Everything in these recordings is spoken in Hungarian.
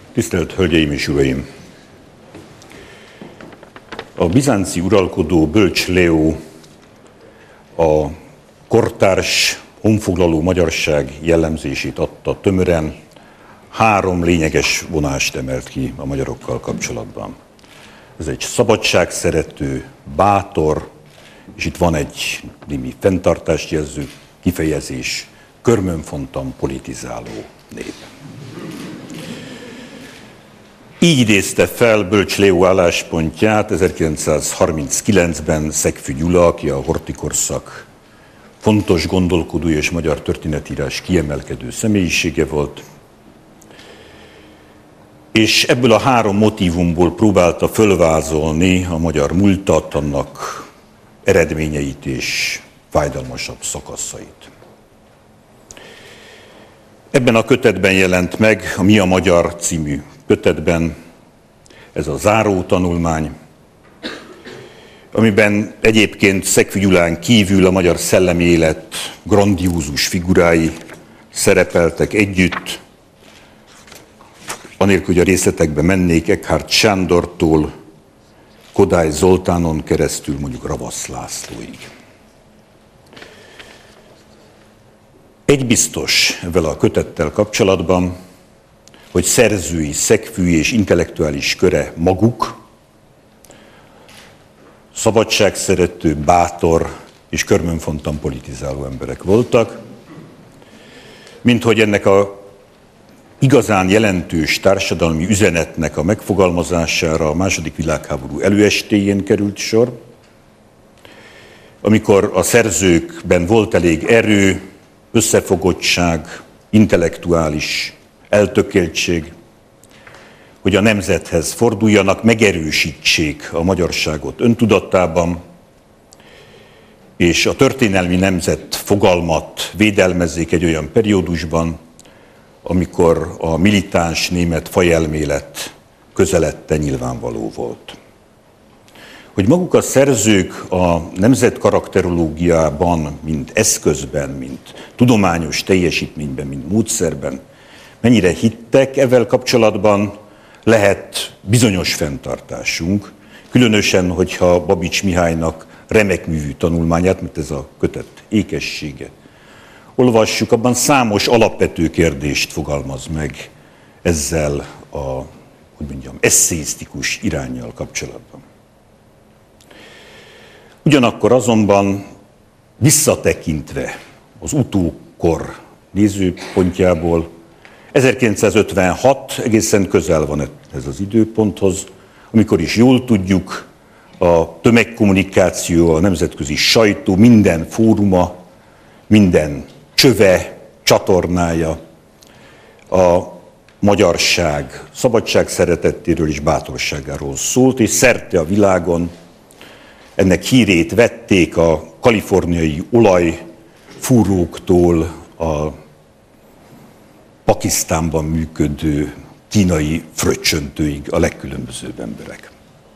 Tisztelt Hölgyeim és Uraim! A bizánci uralkodó Bölcs Leó a kortárs, honfoglaló magyarság jellemzését adta tömören, 3 lényeges vonást emelt ki a magyarokkal kapcsolatban. Ez egy szabadságszerető, bátor, és itt van egy némi fenntartást jelző kifejezés, körmönfontan politizáló nép. Így idézte fel Bölcs Leó álláspontját 1939-ben Szegfű Gyula, aki a horthy-korszak fontos gondolkodója és magyar történetírás kiemelkedő személyisége volt, és ebből a 3 motívumból próbálta fölvázolni a magyar múltat, annak eredményeit és fájdalmasabb szakaszait. Ebben a kötetben jelent meg a Mi a Magyar című kötetben ez a záró tanulmány, amiben egyébként Szegfű Gyulán kívül a magyar szellemi élet grandiózus figurái szerepeltek együtt, anélkül, hogy a részletekbe mennék, Eckhardt Sándortól Kodály Zoltánon keresztül mondjuk Ravasz Lászlóig. Egy biztos ezzel a kötettel kapcsolatban, hogy szerzői, szegfűi és intellektuális köre maguk szabadságszerető, bátor és körmönfontan politizáló emberek voltak, mint hogy ennek a igazán jelentős társadalmi üzenetnek a megfogalmazására a II. Világháború előestéjén került sor, amikor a szerzőkben volt elég erő, összefogottság, intellektuális eltökéltség, hogy a nemzethez forduljanak, megerősítsék a magyarságot öntudatában, és a történelmi nemzet fogalmat védelmezzék egy olyan periódusban, amikor a militáns német fajelmélet közelette nyilvánvaló volt. Hogy maguk a szerzők a nemzetkarakterológiában, mint eszközben, mint tudományos teljesítményben, mint módszerben mennyire hittek, ezzel kapcsolatban lehet bizonyos fenntartásunk, különösen, hogyha Babics Mihálynak remek művű tanulmányát, mert ez a kötet ékessége, olvassuk, abban számos alapvető kérdést fogalmaz meg ezzel a, esszeisztikus iránnyal kapcsolatban. Ugyanakkor azonban visszatekintve az utókor nézőpontjából 1956 egészen közel van ez az időponthoz, amikor is jól tudjuk, a tömegkommunikáció, a nemzetközi sajtó minden fóruma, minden csöve, csatornája a magyarság szabadságszeretettéről és bátorságáról szólt, és szerte a világon ennek hírét vették a kaliforniai olajfúróktól a Pakisztánban működő kínai fröccsöntőig a legkülönbözőbb emberek.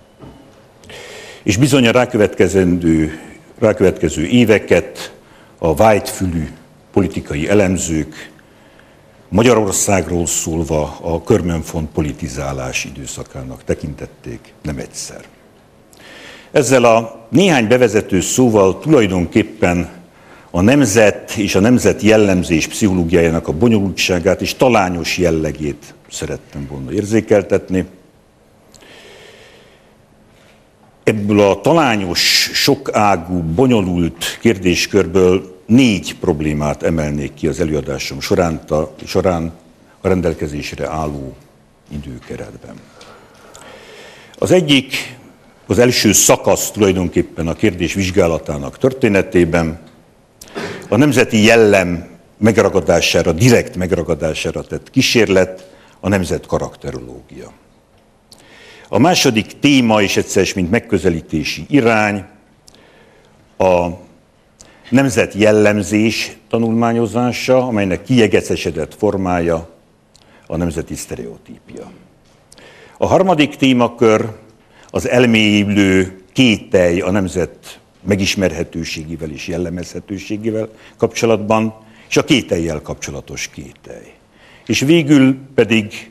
És bizony a rákövetkező éveket a vájtfülű politikai elemzők Magyarországról szólva a körmönfont politizálás időszakának tekintették nem egyszer. Ezzel a néhány bevezető szóval tulajdonképpen a nemzet és a nemzet jellemzés pszichológiájának a bonyolultságát és talányos jellegét szerettem volna érzékeltetni. Ebből a talányos, sokágú, bonyolult kérdéskörből 4 problémát emelnék ki az előadásom során a rendelkezésre álló időkeretben. Az egyik, az első szakasz tulajdonképpen a kérdés vizsgálatának történetében a nemzeti jellem megragadására, direkt megragadására tett kísérlet a nemzet karakterológia. A második téma, és egyszer mint megközelítési irány, a nemzet jellemzés tanulmányozása, amelynek kiegecesedett formája a nemzeti sztereotípia. A harmadik témakör az elmélyülő kételj a nemzet megismerhetőségével és jellemezhetőségével kapcsolatban, és a kétellyel kapcsolatos kételj. És végül pedig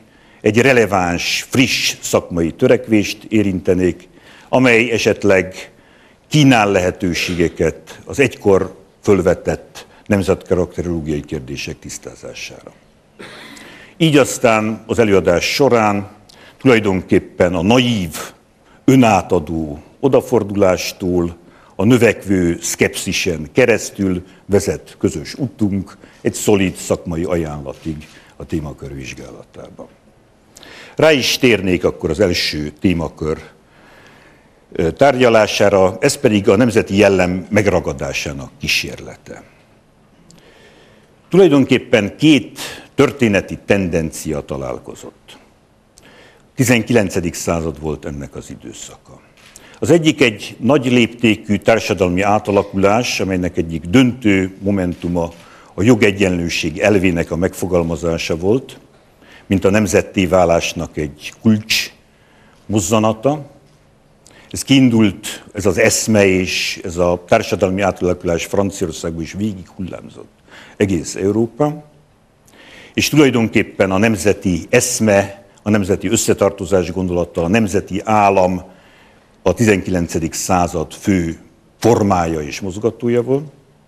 egy releváns, friss szakmai törekvést érintenék, amely esetleg kínál lehetőségeket az egykor fölvetett nemzetkarakterológiai kérdések tisztázására. Így aztán az előadás során tulajdonképpen a naív, önátadó odafordulástól a növekvő szkepszisen keresztül vezet közös utunk egy szolid szakmai ajánlatig a témakör vizsgálatában. Rá is térnék akkor az első témakör tárgyalására, ez pedig a nemzeti jellem megragadásának kísérlete. Tulajdonképpen két történeti tendencia találkozott. 19. század volt ennek az időszaka. Az egyik egy nagy léptékű társadalmi átalakulás, amelynek egyik döntő momentuma a jogegyenlőség elvének a megfogalmazása volt, mint a nemzetté válásnak egy kulcs mozzanata. Ez kiindult, ez az eszme és ez a társadalmi átalakulás Franciaországban is végig hullámzott egész Európa, és tulajdonképpen a nemzeti eszme, a nemzeti összetartozás gondolata, a nemzeti állam a 19. század fő formája és mozgatója volt.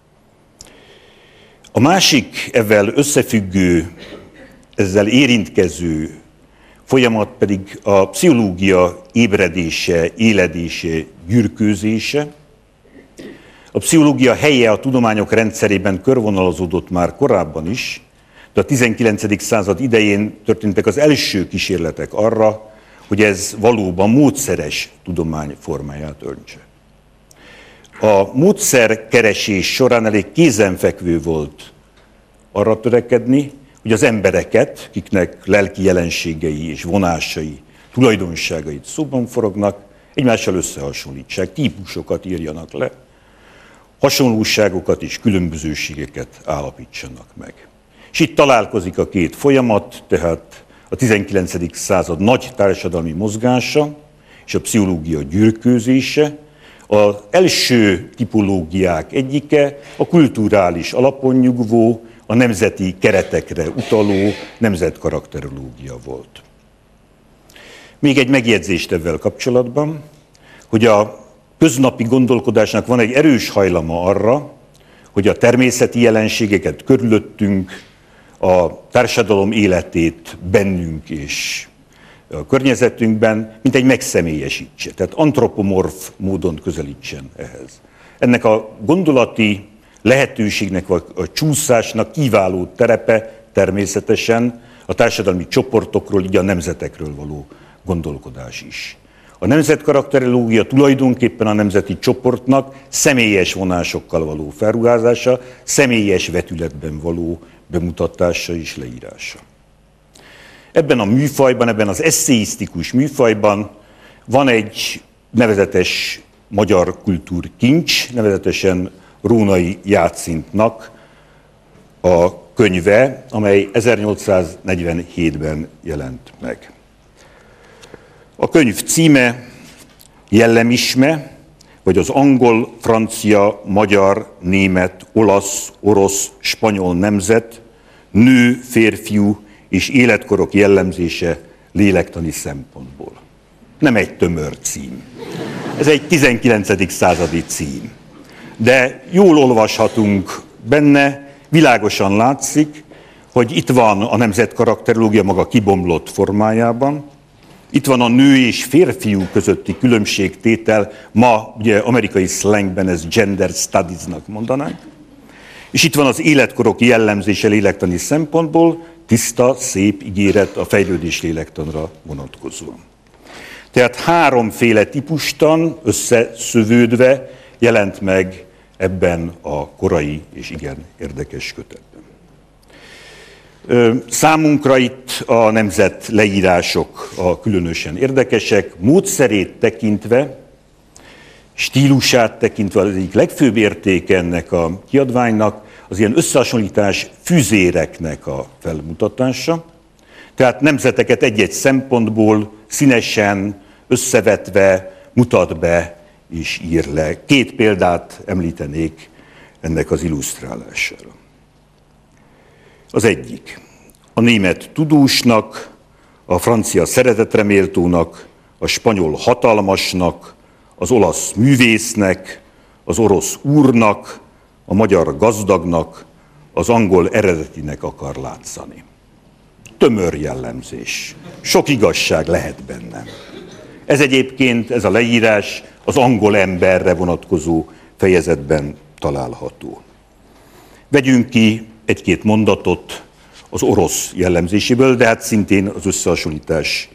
A másik ezzel összefüggő, ezzel érintkező folyamat pedig a pszichológia ébredése, éledése, gyürkőzése. A pszichológia helye a tudományok rendszerében körvonalazódott már korábban is, de a 19. század idején történtek az első kísérletek arra, hogy ez valóban módszeres tudomány formáját öntse. A módszerkeresés során elég kézenfekvő volt arra törekedni, hogy az embereket, kiknek lelki jelenségei és vonásai, tulajdonságait szóban forognak, egymással összehasonlítsák, típusokat írjanak le, hasonlóságokat és különbözőségeket állapítsanak meg. És itt találkozik a két folyamat, tehát a 19. század nagy társadalmi mozgása és a pszichológia gyürkőzése. Az első tipológiák egyike a kulturális alapon nyugvó, a nemzeti keretekre utaló nemzetkarakterológia volt. Még egy megjegyzést ezzel kapcsolatban, hogy a köznapi gondolkodásnak van egy erős hajlama arra, hogy a természeti jelenségeket körülöttünk, a társadalom életét bennünk és a környezetünkben, mint egy megszemélyesítse, tehát antropomorf módon közelítsen ehhez. Ennek a gondolati lehetőségnek vagy a csúszásnak kiváló terepe természetesen a társadalmi csoportokról, így a nemzetekről való gondolkodás is. A nemzetkarakterológia tulajdonképpen a nemzeti csoportnak személyes vonásokkal való felruházása, személyes vetületben való bemutatása és leírása. Ebben a műfajban, ebben az esszeisztikus műfajban van egy nevezetes magyar kultúrkincs, nevezetesen Rónai Játszintnak a könyve, amely 1847-ben jelent meg. A könyv címe Jellemisme, vagy az angol, francia, magyar, német, olasz, orosz, spanyol nemzet, nő, férfiú és életkorok jellemzése lélektani szempontból. Nem egy tömör cím. Ez egy 19. századi cím. De jól olvashatunk benne, világosan látszik, hogy itt van a nemzetkarakterológia maga kibomlott formájában, itt van a nő és férfiú közötti különbségtétel, ma ugye amerikai slangben ez gender studies-nak mondanánk, és itt van az életkorok jellemzése lélektani szempontból, tiszta, szép ígéret a fejlődés lélektanra vonatkozóan. Tehát háromféle típustan összeszövődve jelent meg ebben a korai és igen érdekes kötetben. Számunkra itt a nemzet leírások a különösen érdekesek, módszerét tekintve, stílusát tekintve az egyik legfőbb értéke ennek a kiadványnak az ilyen összehasonlítás füzéreknek a felmutatása. Tehát nemzeteket egy-egy szempontból színesen, összevetve mutat be és ír le. Két példát említenék ennek az illusztrálására. Az egyik, a német tudósnak a francia szeretetre méltónak, a spanyol hatalmasnak, az olasz művésznek, az orosz úrnak, a magyar gazdagnak, az angol eredetinek akar látszani. Tömör jellemzés. Sok igazság lehet benne. Ez egyébként, ez a leírás az angol emberre vonatkozó fejezetben található. Vegyünk ki egy-két mondatot az orosz jellemzéséből, de hát szintén az összehasonlítás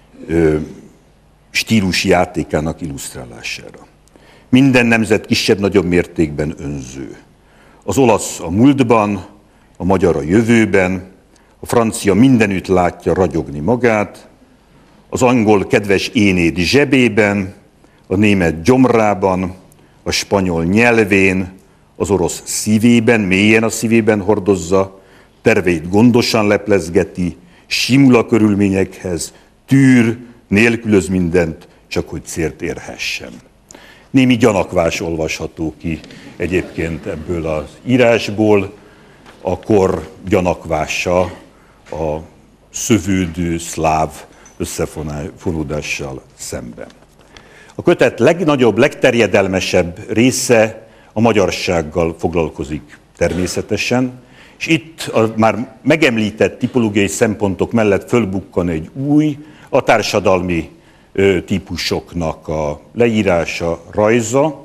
stílusi játékának illusztrálására. Minden nemzet kisebb-nagyobb mértékben önző. Az olasz a múltban, a magyar a jövőben, a francia mindenütt látja ragyogni magát, az angol kedves énéd zsebében, a német gyomrában, a spanyol nyelvén, az orosz szívében, mélyen a szívében hordozza, terveit gondosan leplezgeti, simul a körülményekhez, tűr, nélkülöz mindent, csak hogy célt érhessen. Némi gyanakvás olvasható ki egyébként ebből az írásból, a kor gyanakvása a szövődő szláv összefonódással szemben. A kötet legnagyobb, legterjedelmesebb része a magyarsággal foglalkozik természetesen, és itt a már megemlített tipológiai szempontok mellett fölbukkan egy új, a társadalmi típusoknak a leírása, rajza.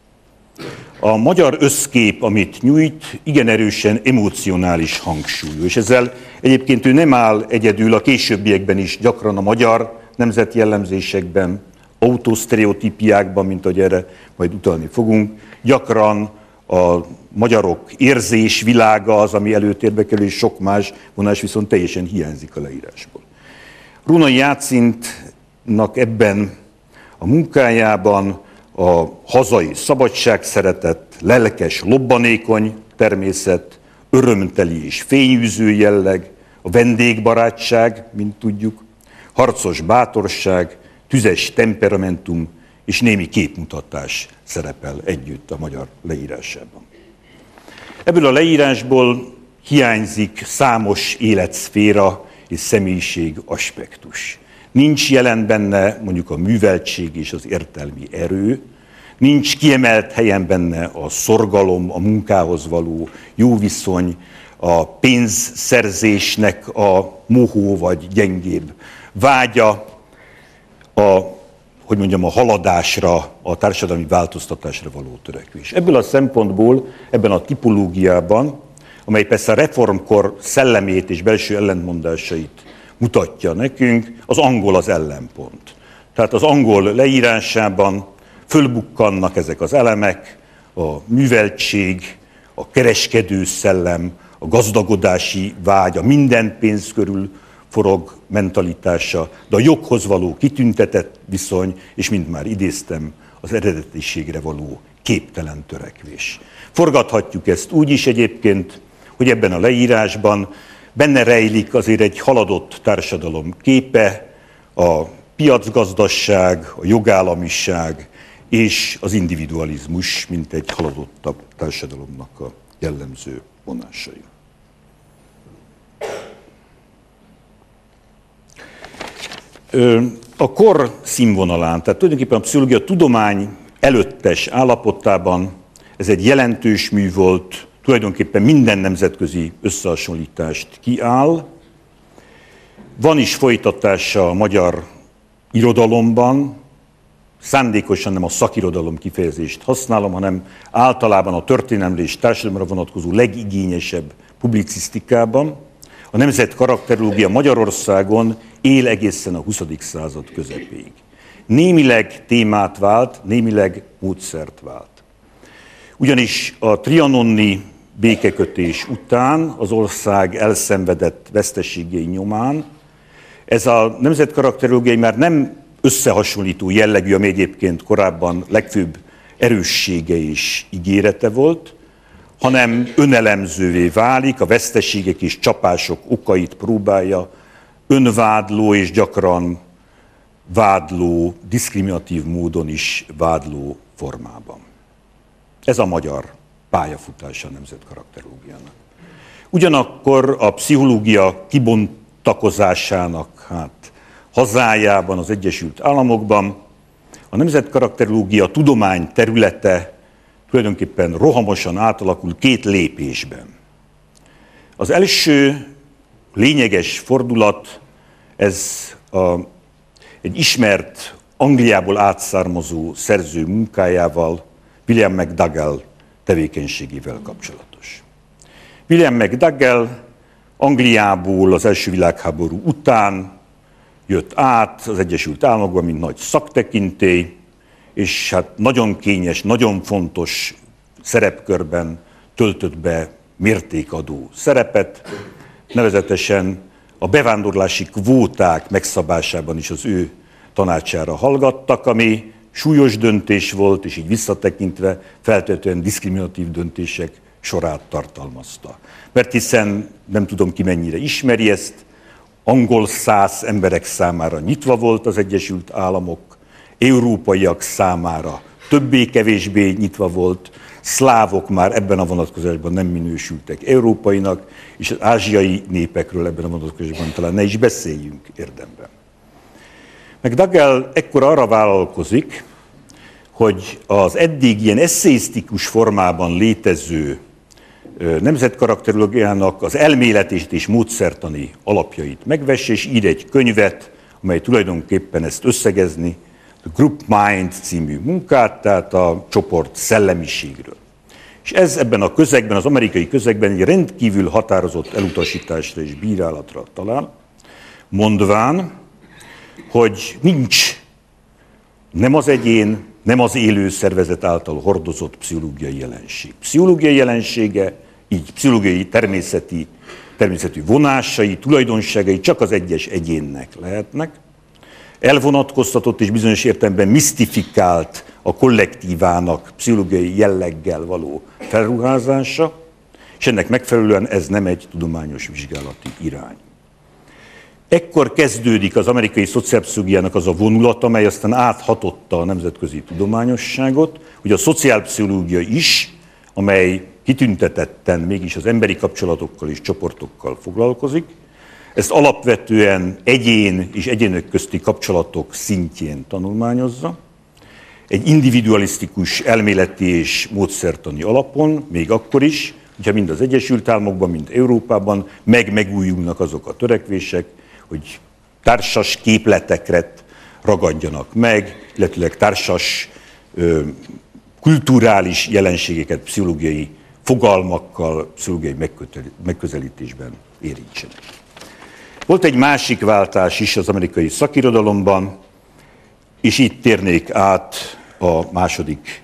A magyar összkép, amit nyújt, igen erősen emocionális hangsúlyú, és ezzel egyébként ő nem áll egyedül, a későbbiekben is gyakran a magyar nemzetjellemzésekben, autosztereotípiákban, mint ahogy erre majd utalni fogunk, gyakran a magyarok érzésvilága az, ami előtérbe kerül, és sok más vonás viszont teljesen hiányzik a leírásból. Runai Jácintnak ebben a munkájában a hazai szabadságszeretet, lelkes, lobbanékony természet, örömteli és fényűző jelleg, a vendégbarátság, mint tudjuk, harcos bátorság, tüzes temperamentum és némi képmutatás szerepel együtt a magyar leírásában. Ebből a leírásból hiányzik számos életszféra és személyiség aspektus. Nincs jelen benne mondjuk a műveltség és az értelmi erő, nincs kiemelt helyen benne a szorgalom, a munkához való jó viszony, a pénzszerzésnek a mohó vagy gyengébb vágya, a haladásra, a társadalmi változtatásra való törekvés. Ebből a szempontból, ebben a tipológiában, amely persze a reformkor szellemét és belső ellentmondásait mutatja nekünk, az angol az ellenpont. Tehát az angol leírásában fölbukkannak ezek az elemek, a műveltség, a kereskedő szellem, a gazdagodási vágy, a minden pénz körül forog mentalitása, de a joghoz való kitüntetett viszony, és mint már idéztem, az eredetiségre való képtelen törekvés. Forgathatjuk ezt úgy is egyébként, hogy ebben a leírásban benne rejlik azért egy haladott társadalom képe, a piacgazdaság, a jogállamiság és az individualizmus, mint egy haladottabb társadalomnak a jellemző vonásai. A kor színvonalán, tehát tulajdonképpen a pszichológia tudomány előttes állapotában ez egy jelentős mű volt, tulajdonképpen minden nemzetközi összehasonlítást kiáll. Van is folytatása a magyar irodalomban, szándékosan nem a szakirodalom kifejezést használom, hanem általában a történelemre és társadalomra vonatkozó legigényesebb publicisztikában. A nemzet karakterológia Magyarországon él egészen a 20. század közepéig. Némileg témát vált, némileg módszert vált. Ugyanis a trianoni békekötés után, az ország elszenvedett veszteségei nyomán, ez a nemzetkarakterológiai már nem összehasonlító jellegű, ami egyébként korábban legfőbb erőssége és ígérete volt, hanem önelemzővé válik, a veszteségek és csapások okait próbálja önvádló és gyakran vádló, diszkriminatív módon is vádló formában. Ez a magyar pályafutása a nemzetkarakterológiának. Ugyanakkor a pszichológia kutakozásának hazájában, az Egyesült Államokban a nemzetkarakterológia tudomány területe tulajdonképpen rohamosan átalakul 2 lépésben. Az első lényeges fordulat, ez egy ismert Angliából átszármazó szerző munkájával, William McDougall tevékenységével kapcsolatos. William McDougall Angliából az első világháború után jött át az Egyesült Államokba, mint nagy szaktekintély, és hát nagyon kényes, nagyon fontos szerepkörben töltött be mértékadó szerepet, nevezetesen a bevándorlási kvóták megszabásában is az ő tanácsára hallgattak, ami súlyos döntés volt, és így visszatekintve feltétlenül diszkriminatív döntések sorát tartalmazta. Mert hiszen, nem tudom ki mennyire ismeri ezt, angol száz emberek számára nyitva volt az Egyesült Államok, európaiak számára többé-kevésbé nyitva volt, szlávok már ebben a vonatkozásban nem minősültek európainak, és az ázsiai népekről ebben a vonatkozásban talán ne is beszéljünk érdemben. McDougall ekkor arra vállalkozik, hogy az eddig ilyen eszéisztikus formában létező nemzetkarakterológiának az elméletét és módszertani alapjait megvesse, és ír egy könyvet, amely tulajdonképpen ezt összegezni, a Group Mind című munkát, tehát a csoport szellemiségről. És ez ebben a közegben, az amerikai közegben egy rendkívül határozott elutasításra és bírálatra talál, mondván, hogy nincs nem az egyén, nem az élő szervezet által hordozott pszichológiai jelenség. Pszichológiai jelensége, így pszichológiai természetű vonásai, tulajdonságai csak az egyes egyénnek lehetnek. Elvonatkoztatott és bizonyos értelemben misztifikált a kollektívának pszichológiai jelleggel való felruházása, és ennek megfelelően ez nem egy tudományos vizsgálati irány. Ekkor kezdődik az amerikai szociálpszichológiának az a vonulat, amely aztán áthatotta a nemzetközi tudományosságot, hogy a szociálpszichológia is, amely kitüntetetten mégis az emberi kapcsolatokkal és csoportokkal foglalkozik, ezt alapvetően egyén és egyének közti kapcsolatok szintjén tanulmányozza, egy individualisztikus elméleti és módszertani alapon, még akkor is, hogyha mind az Egyesült Államokban, mind Európában megújulnak azok a törekvések, hogy társas képletekre ragadjanak meg, illetőleg társas kulturális jelenségeket pszichológiai fogalmakkal, pszichológiai megközelítésben érintsenek. Volt egy másik váltás is az amerikai szakirodalomban, és itt térnék át a második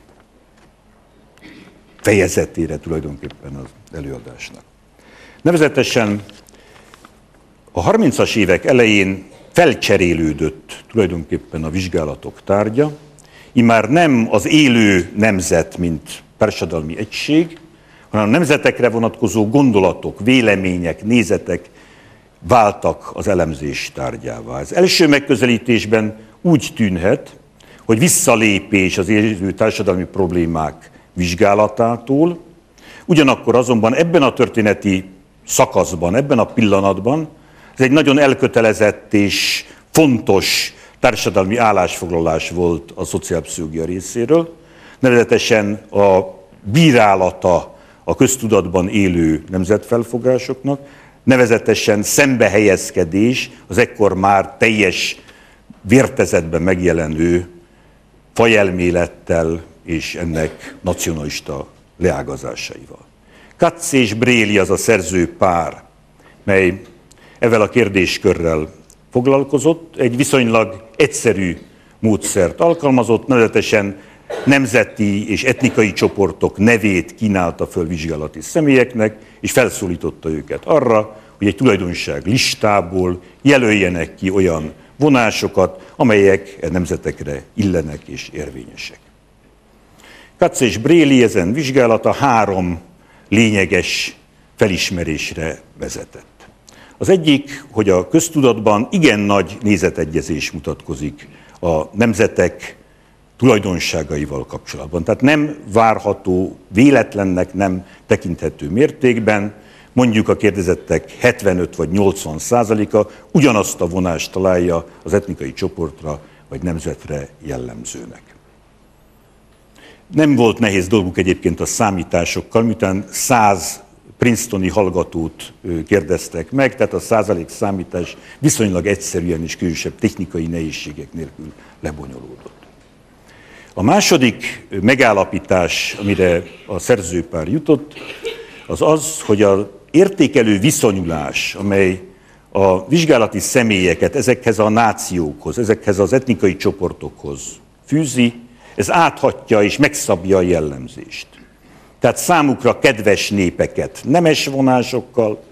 fejezetére tulajdonképpen az előadásnak. Nevezetesen a 30-as évek elején felcserélődött tulajdonképpen a vizsgálatok tárgya, immár nem az élő nemzet, mint társadalmi egység, hanem a nemzetekre vonatkozó gondolatok, vélemények, nézetek váltak az elemzés tárgyává. Ez első megközelítésben úgy tűnhet, hogy visszalépés az élő társadalmi problémák vizsgálatától, ugyanakkor azonban ebben a történeti szakaszban, ebben a pillanatban ez egy nagyon elkötelezett és fontos társadalmi állásfoglalás volt a szociálpszichológia részéről, nevezetesen a bírálata a köztudatban élő nemzetfelfogásoknak, nevezetesen szembehelyezkedés az ekkor már teljes vértezetben megjelenő fajelmélettel és ennek nacionalista leágazásaival. Katz és Bréli az a szerző pár, mely ezzel a kérdéskörrel foglalkozott, egy viszonylag egyszerű módszert alkalmazott, nevezetesen nemzeti és etnikai csoportok nevét kínálta föl vizsgálati személyeknek, és felszólította őket arra, hogy egy tulajdonság listából jelöljenek ki olyan vonásokat, amelyek a nemzetekre illenek és érvényesek. Katz és Bréli ezen vizsgálata 3 lényeges felismerésre vezetett. Az egyik, hogy a köztudatban igen nagy nézetegyezés mutatkozik a nemzetek tulajdonságaival kapcsolatban. Tehát nem várható, véletlennek nem tekinthető mértékben, mondjuk a kérdezettek 75 vagy 80%-a ugyanazt a vonást találja az etnikai csoportra vagy nemzetre jellemzőnek. Nem volt nehéz dolguk egyébként a számításokkal, miután 100 princetoni hallgatót kérdeztek meg, tehát a százalékszámítás viszonylag egyszerűen és különösebb technikai nehézségek nélkül lebonyolódott. A második megállapítás, amire a szerzőpár jutott, az az, hogy az értékelő viszonyulás, amely a vizsgálati személyeket ezekhez a nációkhoz, ezekhez az etnikai csoportokhoz fűzi, ez áthatja és megszabja a jellemzést. Tehát számukra kedves népeket nemes vonásokkal,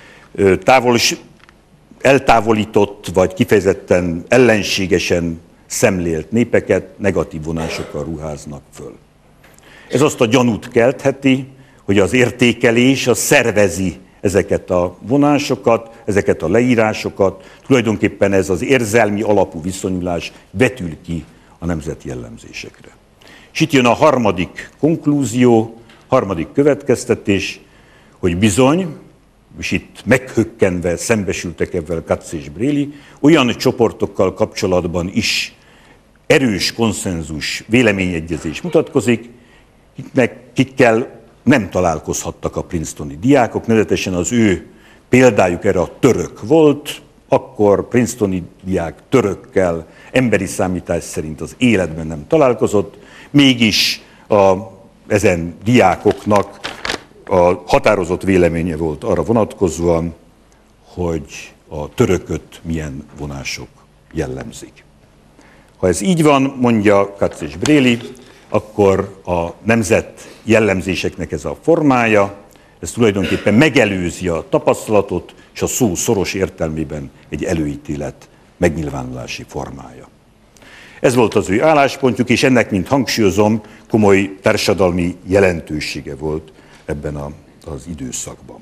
eltávolított vagy kifejezetten ellenségesen szemlélt népeket negatív vonásokkal ruháznak föl. Ez azt a gyanút keltheti, hogy az értékelés az szervezi ezeket a vonásokat, ezeket a leírásokat, tulajdonképpen ez az érzelmi alapú viszonyulás vetül ki a nemzeti jellemzésekre. És itt jön a harmadik konklúzió, harmadik következtetés, hogy bizony, és itt meghökkenve szembesültek ebben Katz és Brély, olyan csoportokkal kapcsolatban is erős konszenzus, véleményegyezés mutatkozik, kikkel nem találkozhattak a princetoni diákok, nevezetesen az ő példájuk erre a török volt, akkor princetoni diák törökkel emberi számítás szerint az életben nem találkozott, mégis ezen diákoknak a határozott véleménye volt arra vonatkozóan, hogy a törököt milyen vonások jellemzik. Ha ez így van, mondja Katz és Brély, akkor a nemzet jellemzéseknek ez a formája, ez tulajdonképpen megelőzi a tapasztalatot, és a szó szoros értelmében egy előítélet megnyilvánulási formája. Ez volt az ő álláspontjuk, és ennek, mint hangsúlyozom, komoly társadalmi jelentősége volt ebben az időszakban.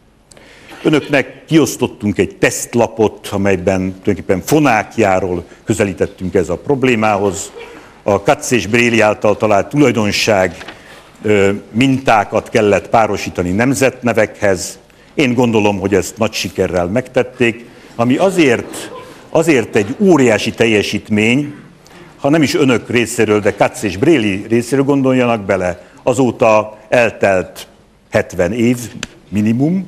Önöknek kiosztottunk egy tesztlapot, amelyben tulajdonképpen fonákjáról közelítettünk ez a problémához. A Katz és Brély által talált tulajdonság mintákat kellett párosítani nemzetnevekhez. Én gondolom, hogy ezt nagy sikerrel megtették, ami azért egy óriási teljesítmény, ha nem is önök részéről, de Katz és Brély részéről gondoljanak bele, azóta eltelt 70 év minimum,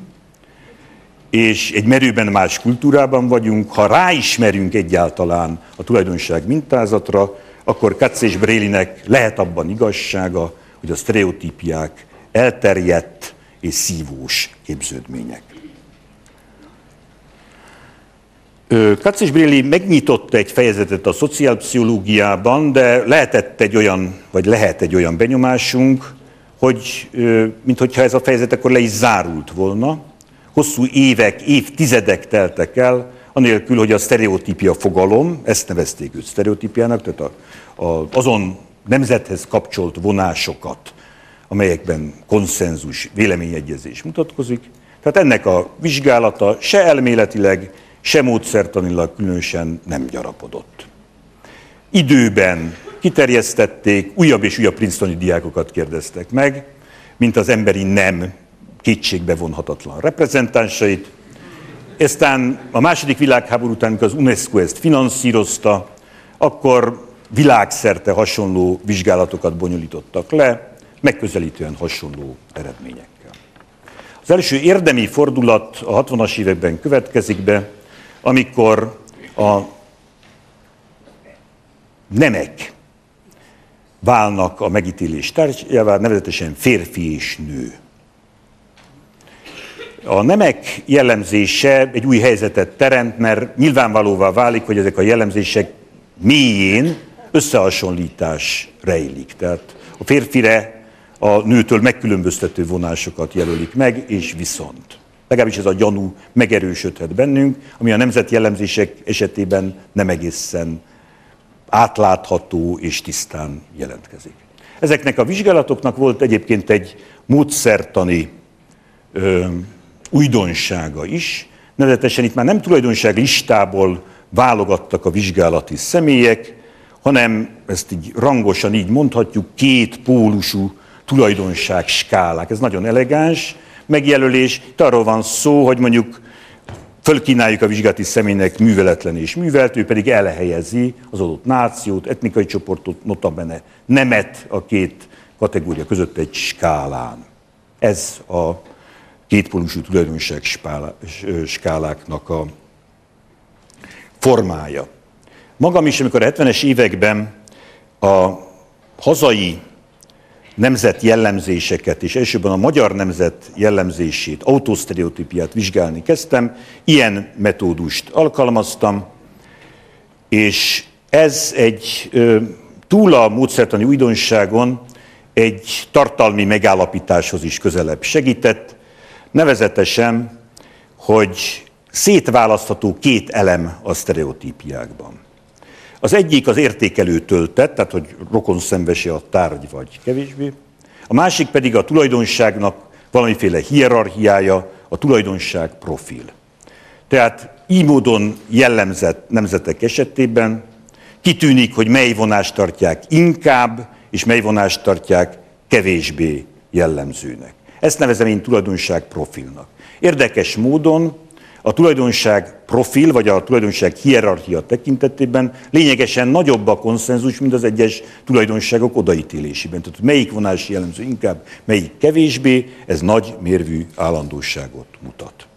és egy merőben más kultúrában vagyunk. Ha ráismerünk egyáltalán a tulajdonság mintázatra, akkor Katz és Brélynek lehet abban igazsága, hogy a sztereotípiák elterjedt és szívós képződmények. Katz és Brély megnyitotta egy fejezetet a szociálpszichológiában, de lehet egy olyan benyomásunk, hogy minthogyha ez a fejezet akkor le is zárult volna. Hosszú évek, évtizedek teltek el, anélkül, hogy a sztereotípia fogalom, ezt nevezték őt sztereotípiának, tehát azon nemzethez kapcsolt vonásokat, amelyekben konszenzus, véleményegyezés mutatkozik. Tehát ennek a vizsgálata se elméletileg, se módszertanilag különösen nem gyarapodott. Időben kiterjesztették, újabb és újabb princetoni diákokat kérdeztek meg, mint az emberi nem kétségbe vonhatatlan reprezentánsait. Aztán a második világháború után, amikor az UNESCO ezt finanszírozta, akkor világszerte hasonló vizsgálatokat bonyolítottak le, megközelítően hasonló eredményekkel. Az első érdemi fordulat a 60-as években következik be, amikor a nemek válnak a megítélés tárgyává, nevezetesen férfi és nő. A nemek jellemzése egy új helyzetet teremt, mert nyilvánvalóvá válik, hogy ezek a jellemzések mélyén összehasonlítás rejlik. Tehát a férfire a nőtől megkülönböztető vonásokat jelölik meg, és viszont. Legalábbis ez a gyanú megerősödhet bennünk, ami a nemzeti jellemzések esetében nem egészen átlátható és tisztán jelentkezik. Ezeknek a vizsgálatoknak volt egyébként egy módszertani újdonsága is, nevezetesen itt már nem tulajdonság listából válogattak a vizsgálati személyek, hanem ezt így rangosan így mondhatjuk, két pólusú tulajdonság skálák. Ez nagyon elegáns, megjelölés. Itt arról van szó, hogy mondjuk fölkínáljuk a vizsgálati személynek műveletlen és művelt, ő pedig elhelyezi az adott nációt, etnikai csoportot, notabene nemet a két kategória között egy skálán. Ez a kétpólusú tulajdonság skáláknak a formája. Magam is, amikor a 70-es években a hazai nemzet jellemzéseket, és elsősorban a magyar nemzet jellemzését, autósztereotípiát vizsgálni kezdtem, ilyen metódust alkalmaztam, és ez egy túl a módszertani újdonságon egy tartalmi megállapításhoz is közelebb segített, nevezetesen, hogy szétválasztható két elem a sztereotípiákban. Az egyik az értékelő töltet, tehát hogy rokonszenves-e a tárgy vagy kevésbé. A másik pedig a tulajdonságnak valamiféle hierarchiája, a tulajdonság profil. Tehát így módon jellemzett nemzetek esetében kitűnik, hogy mely vonást tartják inkább, és mely vonást tartják kevésbé jellemzőnek. Ezt nevezem én tulajdonság profilnak. Érdekes módon a tulajdonság profil, vagy a tulajdonság hierarchia tekintetében lényegesen nagyobb a konszenzus, mint az egyes tulajdonságok odaítélésében. Tehát melyik vonás jellemző inkább, melyik kevésbé, ez nagy mérvű állandóságot mutat.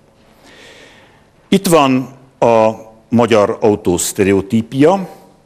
Itt van a magyar autósztereotípia.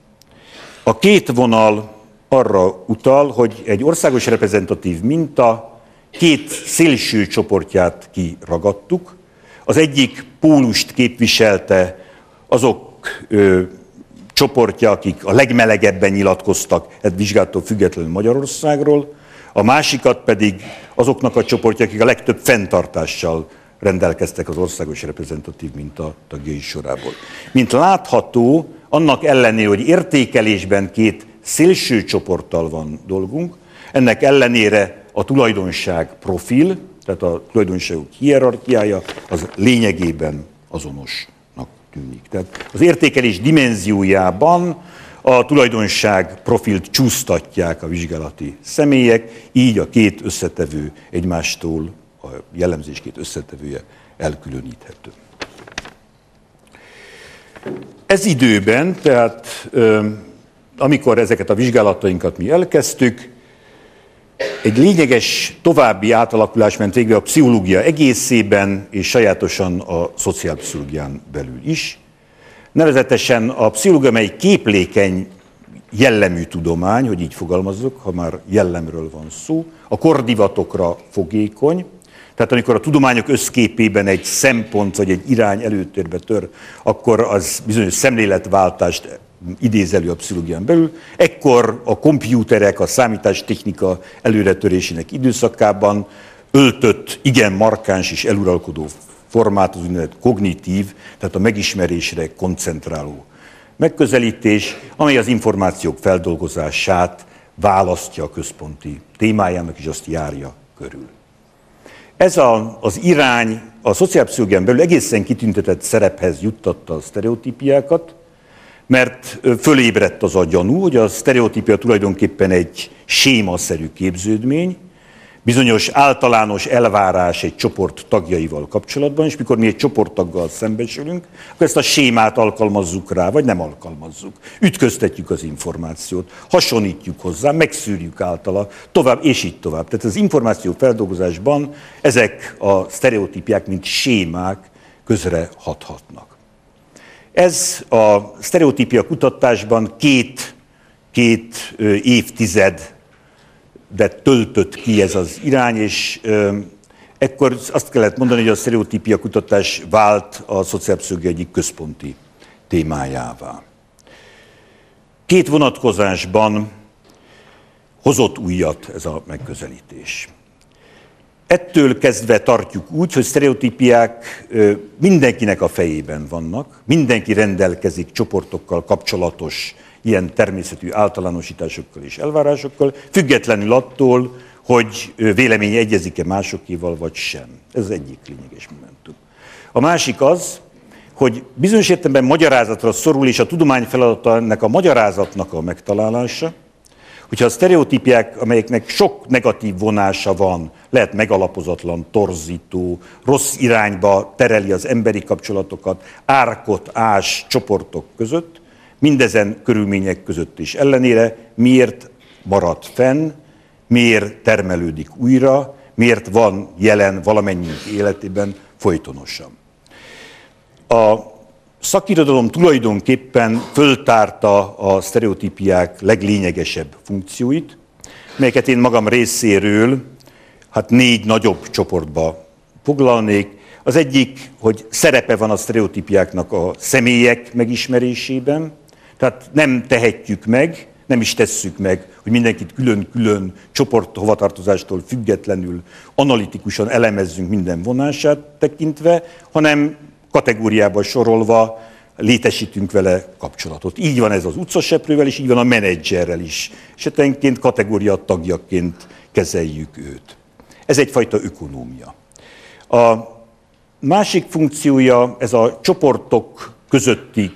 A két vonal arra utal, hogy egy országos reprezentatív minta két szélső csoportját kiragadtuk. Az egyik pólust képviselte azok csoportja, akik a legmelegebben nyilatkoztak, ez vizsgálattól függetlenül Magyarországról, a másikat pedig azoknak a csoportja, akik a legtöbb fenntartással rendelkeztek az országos reprezentatív minta tagjai sorából. Mint látható, annak ellenére, hogy értékelésben két szélső csoporttal van dolgunk, ennek ellenére a tulajdonság profil, tehát a tulajdonságok hierarchiája az lényegében azonosnak tűnik. Tehát az értékelés dimenziójában a tulajdonság profilt csúsztatják a vizsgálati személyek, így a két összetevő egymástól, a jellemzés két összetevője elkülöníthető. Ez időben, tehát amikor ezeket a vizsgálatainkat mi elkezdtük, egy lényeges további átalakulás ment végbe a pszichológia egészében, és sajátosan a szociálpszichológián belül is. Nevezetesen a pszichológia, mely képlékeny jellemű tudomány, hogy így fogalmazzuk, ha már jellemről van szó, a kordivatokra fogékony, tehát amikor a tudományok összképében egy szempont vagy egy irány előtérbe tör, akkor az bizonyos szemléletváltást idéz elő a pszichológián belül. Ekkor a kompjúterek, a számítástechnika előretörésének időszakában öltött igen markáns és eluralkodó formát, az úgynevezett kognitív, tehát a megismerésre koncentráló megközelítés, amely az információk feldolgozását választja a központi témájának, és azt járja körül. Ez az irány a szociálpszichológián belül egészen kitüntetett szerephez juttatta a sztereotípiákat, mert fölébredt az a gyanú, hogy a sztereotípia tulajdonképpen egy sémaszerű képződmény, bizonyos általános elvárás egy csoport tagjaival kapcsolatban, és mikor mi egy csoporttaggal szembesülünk, akkor ezt a sémát alkalmazzuk rá, vagy nem alkalmazzuk. Ütköztetjük az információt, hasonlítjuk hozzá, megszűrjük általa, tovább, és így tovább. Tehát az információ feldolgozásban ezek a sztereotípiák, mint sémák közre hathatnak. Ez a sztereotípia kutatásban két évtized de töltött ki ez az irány, és ekkor azt kellett mondani, hogy a sztereotípia kutatás vált a szociálpszichológia egyik központi témájává. Két vonatkozásban hozott újat ez a megközelítés. Ettől kezdve tartjuk úgy, hogy sztereotípiák mindenkinek a fejében vannak, mindenki rendelkezik csoportokkal kapcsolatos ilyen természetű általánosításokkal és elvárásokkal, függetlenül attól, hogy véleménye egyezik-e másokéval, vagy sem. Ez az egyik lényeges momentum. A másik az, hogy bizonyos értelemben magyarázatra szorul, és a tudomány feladata ennek a magyarázatnak a megtalálása, Hogyha a sztereotípiák, amelyeknek sok negatív vonása van, lehet megalapozatlan, torzító, rossz irányba tereli az emberi kapcsolatokat, árkot ás csoportok között, mindezen körülmények között is ellenére miért marad fenn, miért termelődik újra, miért van jelen valamennyiünk életében folytonosan. A szakirodalom tulajdonképpen föltárta a sztereotípiák leglényegesebb funkcióit, melyeket én magam részéről 4 nagyobb csoportba foglalnék. Az egyik, hogy szerepe van a sztereotípiáknak a személyek megismerésében, tehát nem tehetjük meg, nem is tesszük meg, hogy mindenkit külön-külön csoport hovatartozástól függetlenül analitikusan elemezzünk minden vonását tekintve, hanem kategóriába sorolva létesítünk vele kapcsolatot. Így van ez az utcaseprővel, és így van a menedzserrel is. Esetenként kategória tagjaként kezeljük őt. Ez egyfajta ökonómia. A másik funkciója, ez a csoportok közötti,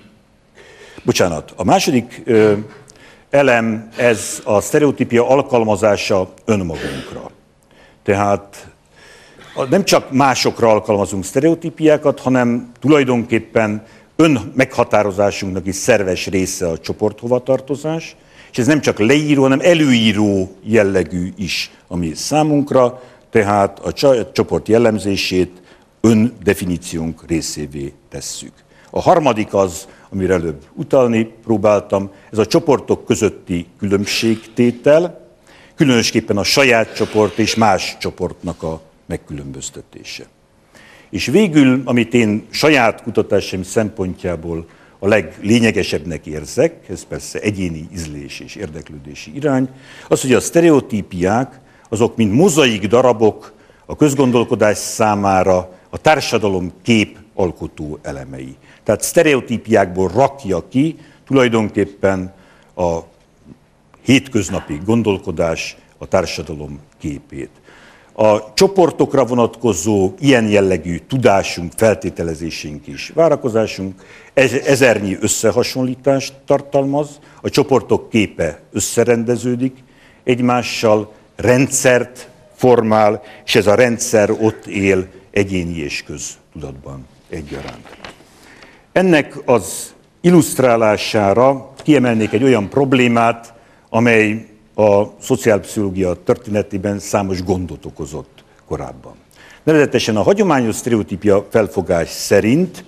a második elem, ez a sztereotípia alkalmazása önmagunkra. Tehát nem csak másokra alkalmazunk sztereotípiákat, hanem tulajdonképpen önmeghatározásunknak is szerves része a csoporthovatartozás, és ez nem csak leíró, hanem előíró jellegű is, ami számunkra, tehát a csoport jellemzését öndefiníciónk részévé tesszük. A harmadik az, amire előbb utalni próbáltam, ez a csoportok közötti különbségtétel, különösképpen a saját csoport és más csoportnak a megkülönböztetése. És végül, amit én saját kutatásaim szempontjából a leglényegesebbnek érzek, ez persze egyéni ízlés és érdeklődési irány, az, hogy a sztereotípiák, azok mint mozaik darabok a közgondolkodás számára a társadalom kép alkotó elemei. Tehát sztereotípiákból rakja ki tulajdonképpen a hétköznapi gondolkodás a társadalom képét. A csoportokra vonatkozó ilyen jellegű tudásunk, feltételezésünk és várakozásunk ezernyi összehasonlítást tartalmaz, a csoportok képe összerendeződik egymással, rendszert formál, és ez a rendszer ott él egyéni és köztudatban egyaránt. Ennek az illusztrálására kiemelnék egy olyan problémát, amely a szociálpszichológia történetében számos gondot okozott korábban. Nevezetesen a hagyományos sztereotípia felfogás szerint,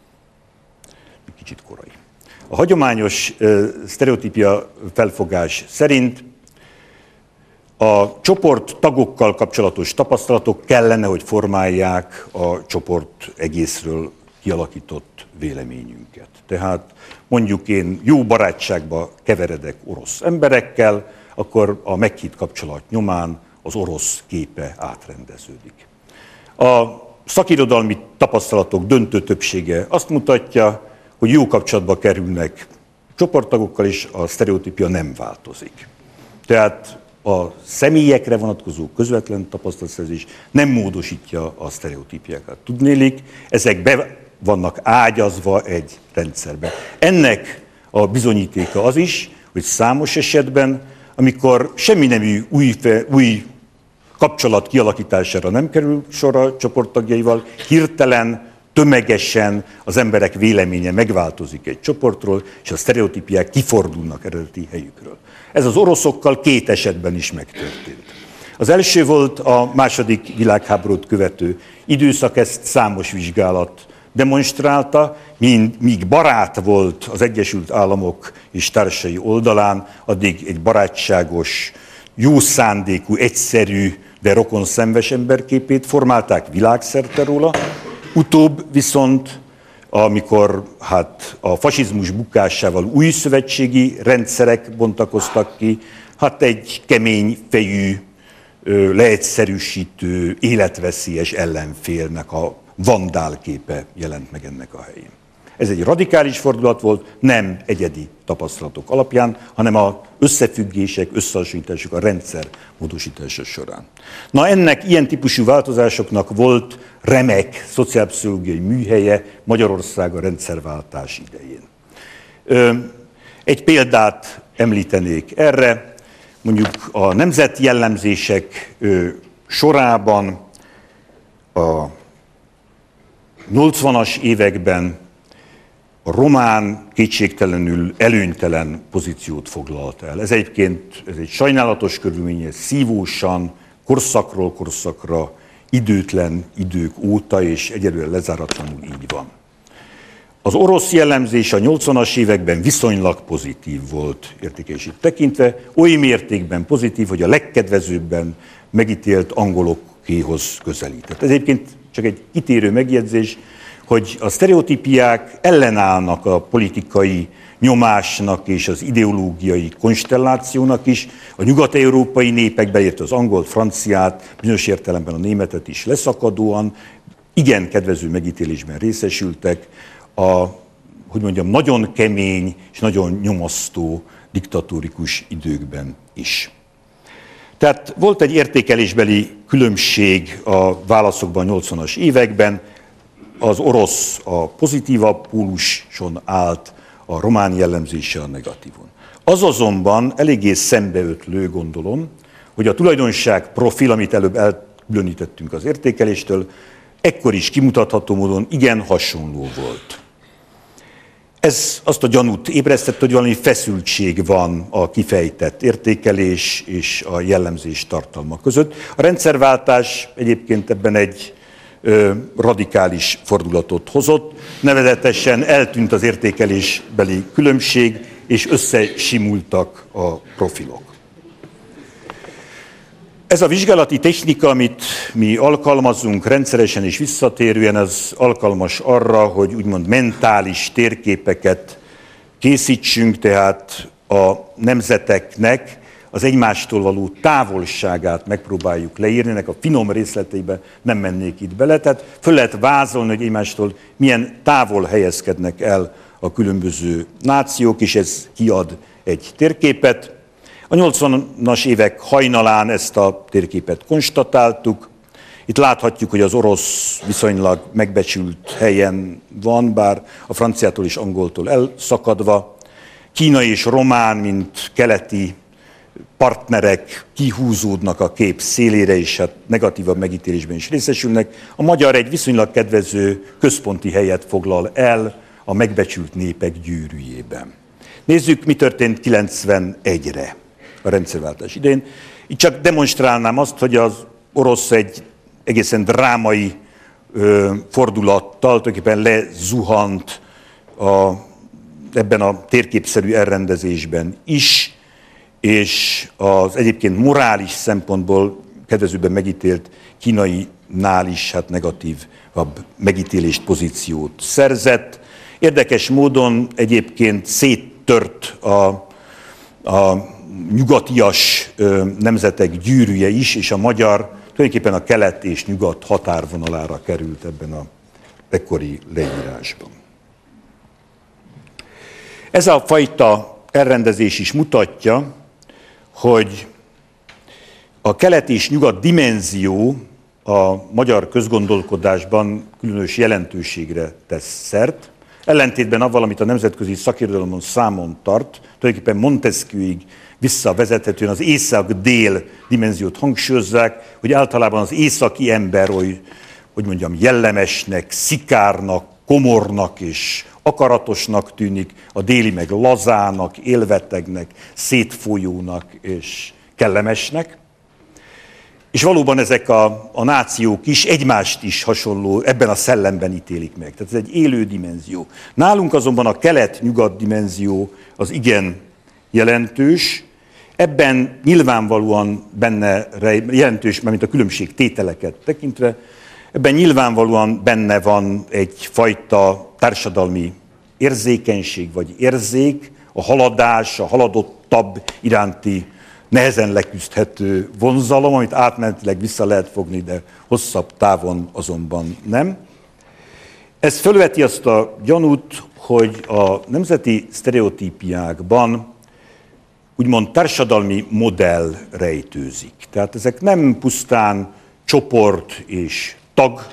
kicsit korai, a hagyományos sztereotípia felfogás szerint a csoport tagokkal kapcsolatos tapasztalatok kellene, hogy formálják a csoport egészről kialakított véleményünket. Tehát mondjuk én jó barátságba keveredek orosz emberekkel, akkor a meghitt kapcsolat nyomán az orosz képe átrendeződik. A szakirodalmi tapasztalatok döntő többsége azt mutatja, hogy jó kapcsolatba kerülnek csoporttagokkal, és a sztereotípia nem változik. Tehát a személyekre vonatkozó közvetlen tapasztalatszerzés nem módosítja a sztereotípiákat. Tudnélik, ezek be vannak ágyazva egy rendszerbe. Ennek a bizonyítéka az is, hogy számos esetben, amikor semmi nemű új kapcsolat kialakítására nem kerül sor a csoporttagjaival, hirtelen, tömegesen az emberek véleménye megváltozik egy csoportról, és a sztereotípiák kifordulnak eredeti helyükről. Ez az oroszokkal 2 esetben is megtörtént. Az első volt a második világháborút követő időszak, ezt számos vizsgálat demonstrálta, míg barát volt az Egyesült Államok és társai oldalán, addig egy barátságos, jó szándékú, egyszerű, de rokonszenves emberképét formálták világszerte róla. Utóbb viszont, amikor a fasizmus bukásával új szövetségi rendszerek bontakoztak ki, egy kemény fejű, leegyszerűsítő, életveszélyes ellenfélnek a vandálképe jelent meg ennek a helyén. Ez egy radikális fordulat volt, nem egyedi tapasztalatok alapján, hanem az összefüggések, összehasonlítások, a rendszer módosítása során. Na ennek, ilyen típusú változásoknak volt remek szociálpszichológiai műhelye Magyarország a rendszerváltás idején. Egy példát említenék erre. mondjuk a nemzetjellemzések sorában a 80-as években a román kétségtelenül előnytelen pozíciót foglalt el. Ez egyébként egy sajnálatos körülmény, ez szívósan, korszakról korszakra, időtlen idők óta, és egyelőre lezáratlanul így van. Az orosz jellemzés a 80-as években viszonylag pozitív volt értékelését tekintve, oly mértékben pozitív, hogy a legkedvezőbben megítélt angolokéhoz közelített. Ez egyébként csak egy kitérő megjegyzés, hogy a sztereotípiák ellenállnak a politikai nyomásnak és az ideológiai konstellációnak is. A nyugat-európai népek, beérte az angolt, franciát, bizonyos értelemben a németet is leszakadóan, igen kedvező megítélésben részesültek nagyon kemény és nagyon nyomasztó diktatórikus időkben is. Tehát volt egy értékelésbeli különbség a válaszokban a 80-as években, az orosz a pozitívabb póluson állt, a román jellemzése a negatívon. Az azonban eléggé szembeötlő, gondolom, hogy a tulajdonság profil, amit előbb elkülönítettünk az értékeléstől, ekkor is kimutatható módon igen hasonló volt. Ez azt a gyanút ébresztett, hogy valami feszültség van a kifejtett értékelés és a jellemzés tartalma között. A rendszerváltás egyébként ebben egy radikális fordulatot hozott, nevezetesen eltűnt az értékelésbeli különbség, és összesimultak a profilok. Ez a vizsgálati technika, amit mi alkalmazunk rendszeresen és visszatérően, az alkalmas arra, hogy úgymond mentális térképeket készítsünk, tehát a nemzeteknek az egymástól való távolságát megpróbáljuk leírni, ennek a finom részleteibe nem mennék itt bele, tehát föl lehet vázolni, hogy egymástól milyen távol helyezkednek el a különböző nációk, és ez kiad egy térképet. A 80-as évek hajnalán ezt a térképet konstatáltuk. Itt láthatjuk, hogy az orosz viszonylag megbecsült helyen van, bár a franciától és angoltól elszakadva. Kína és román, mint keleti partnerek kihúzódnak a kép szélére, és hát negatívabb megítélésben is részesülnek. A magyar egy viszonylag kedvező központi helyet foglal el a megbecsült népek gyűrűjében. Nézzük, mi történt 91-re a rendszerváltás idején. Itt csak demonstrálnám azt, hogy az orosz egy egészen drámai fordulattal tulajdonképpen lezuhant ebben a térképszerű elrendezésben is, és az egyébként morális szempontból kedvezőbben megítélt kínainál is hát negatívabb megítélést, pozíciót szerzett. Érdekes módon egyébként széttört a nyugatias nemzetek gyűrűje is, és a magyar tulajdonképpen a kelet és nyugat határvonalára került ebben a ekkori leírásban. Ez a fajta elrendezés is mutatja, hogy a kelet és nyugat dimenzió a magyar közgondolkodásban különös jelentőségre tesz szert. Ellentétben avval, amit a nemzetközi szakirodalomon számon tart, tulajdonképpen Montesquieuig visszavezethetően az észak-dél dimenziót hangsúlyozzák, hogy általában az északi ember jellemesnek, szikárnak, komornak és akaratosnak tűnik, a déli meg lazának, élvetegnek, szétfolyónak és kellemesnek. És valóban ezek a nációk is egymást is hasonló, ebben a szellemben ítélik meg. Tehát ez egy élő dimenzió. Nálunk azonban a kelet-nyugat dimenzió az igen jelentős. Ebben nyilvánvalóan benne jelentős, mint a különbség tételeket tekintve, ebben nyilvánvalóan benne van egyfajta társadalmi érzékenység vagy érzék, a haladás, a haladottabb iránti nehezen leküzdhető vonzalom, amit átmenetileg vissza lehet fogni, de hosszabb távon azonban nem. Ez felveti azt a gyanút, hogy a nemzeti sztereotípiákban úgymond társadalmi modell rejtőzik. Tehát ezek nem pusztán csoport és tag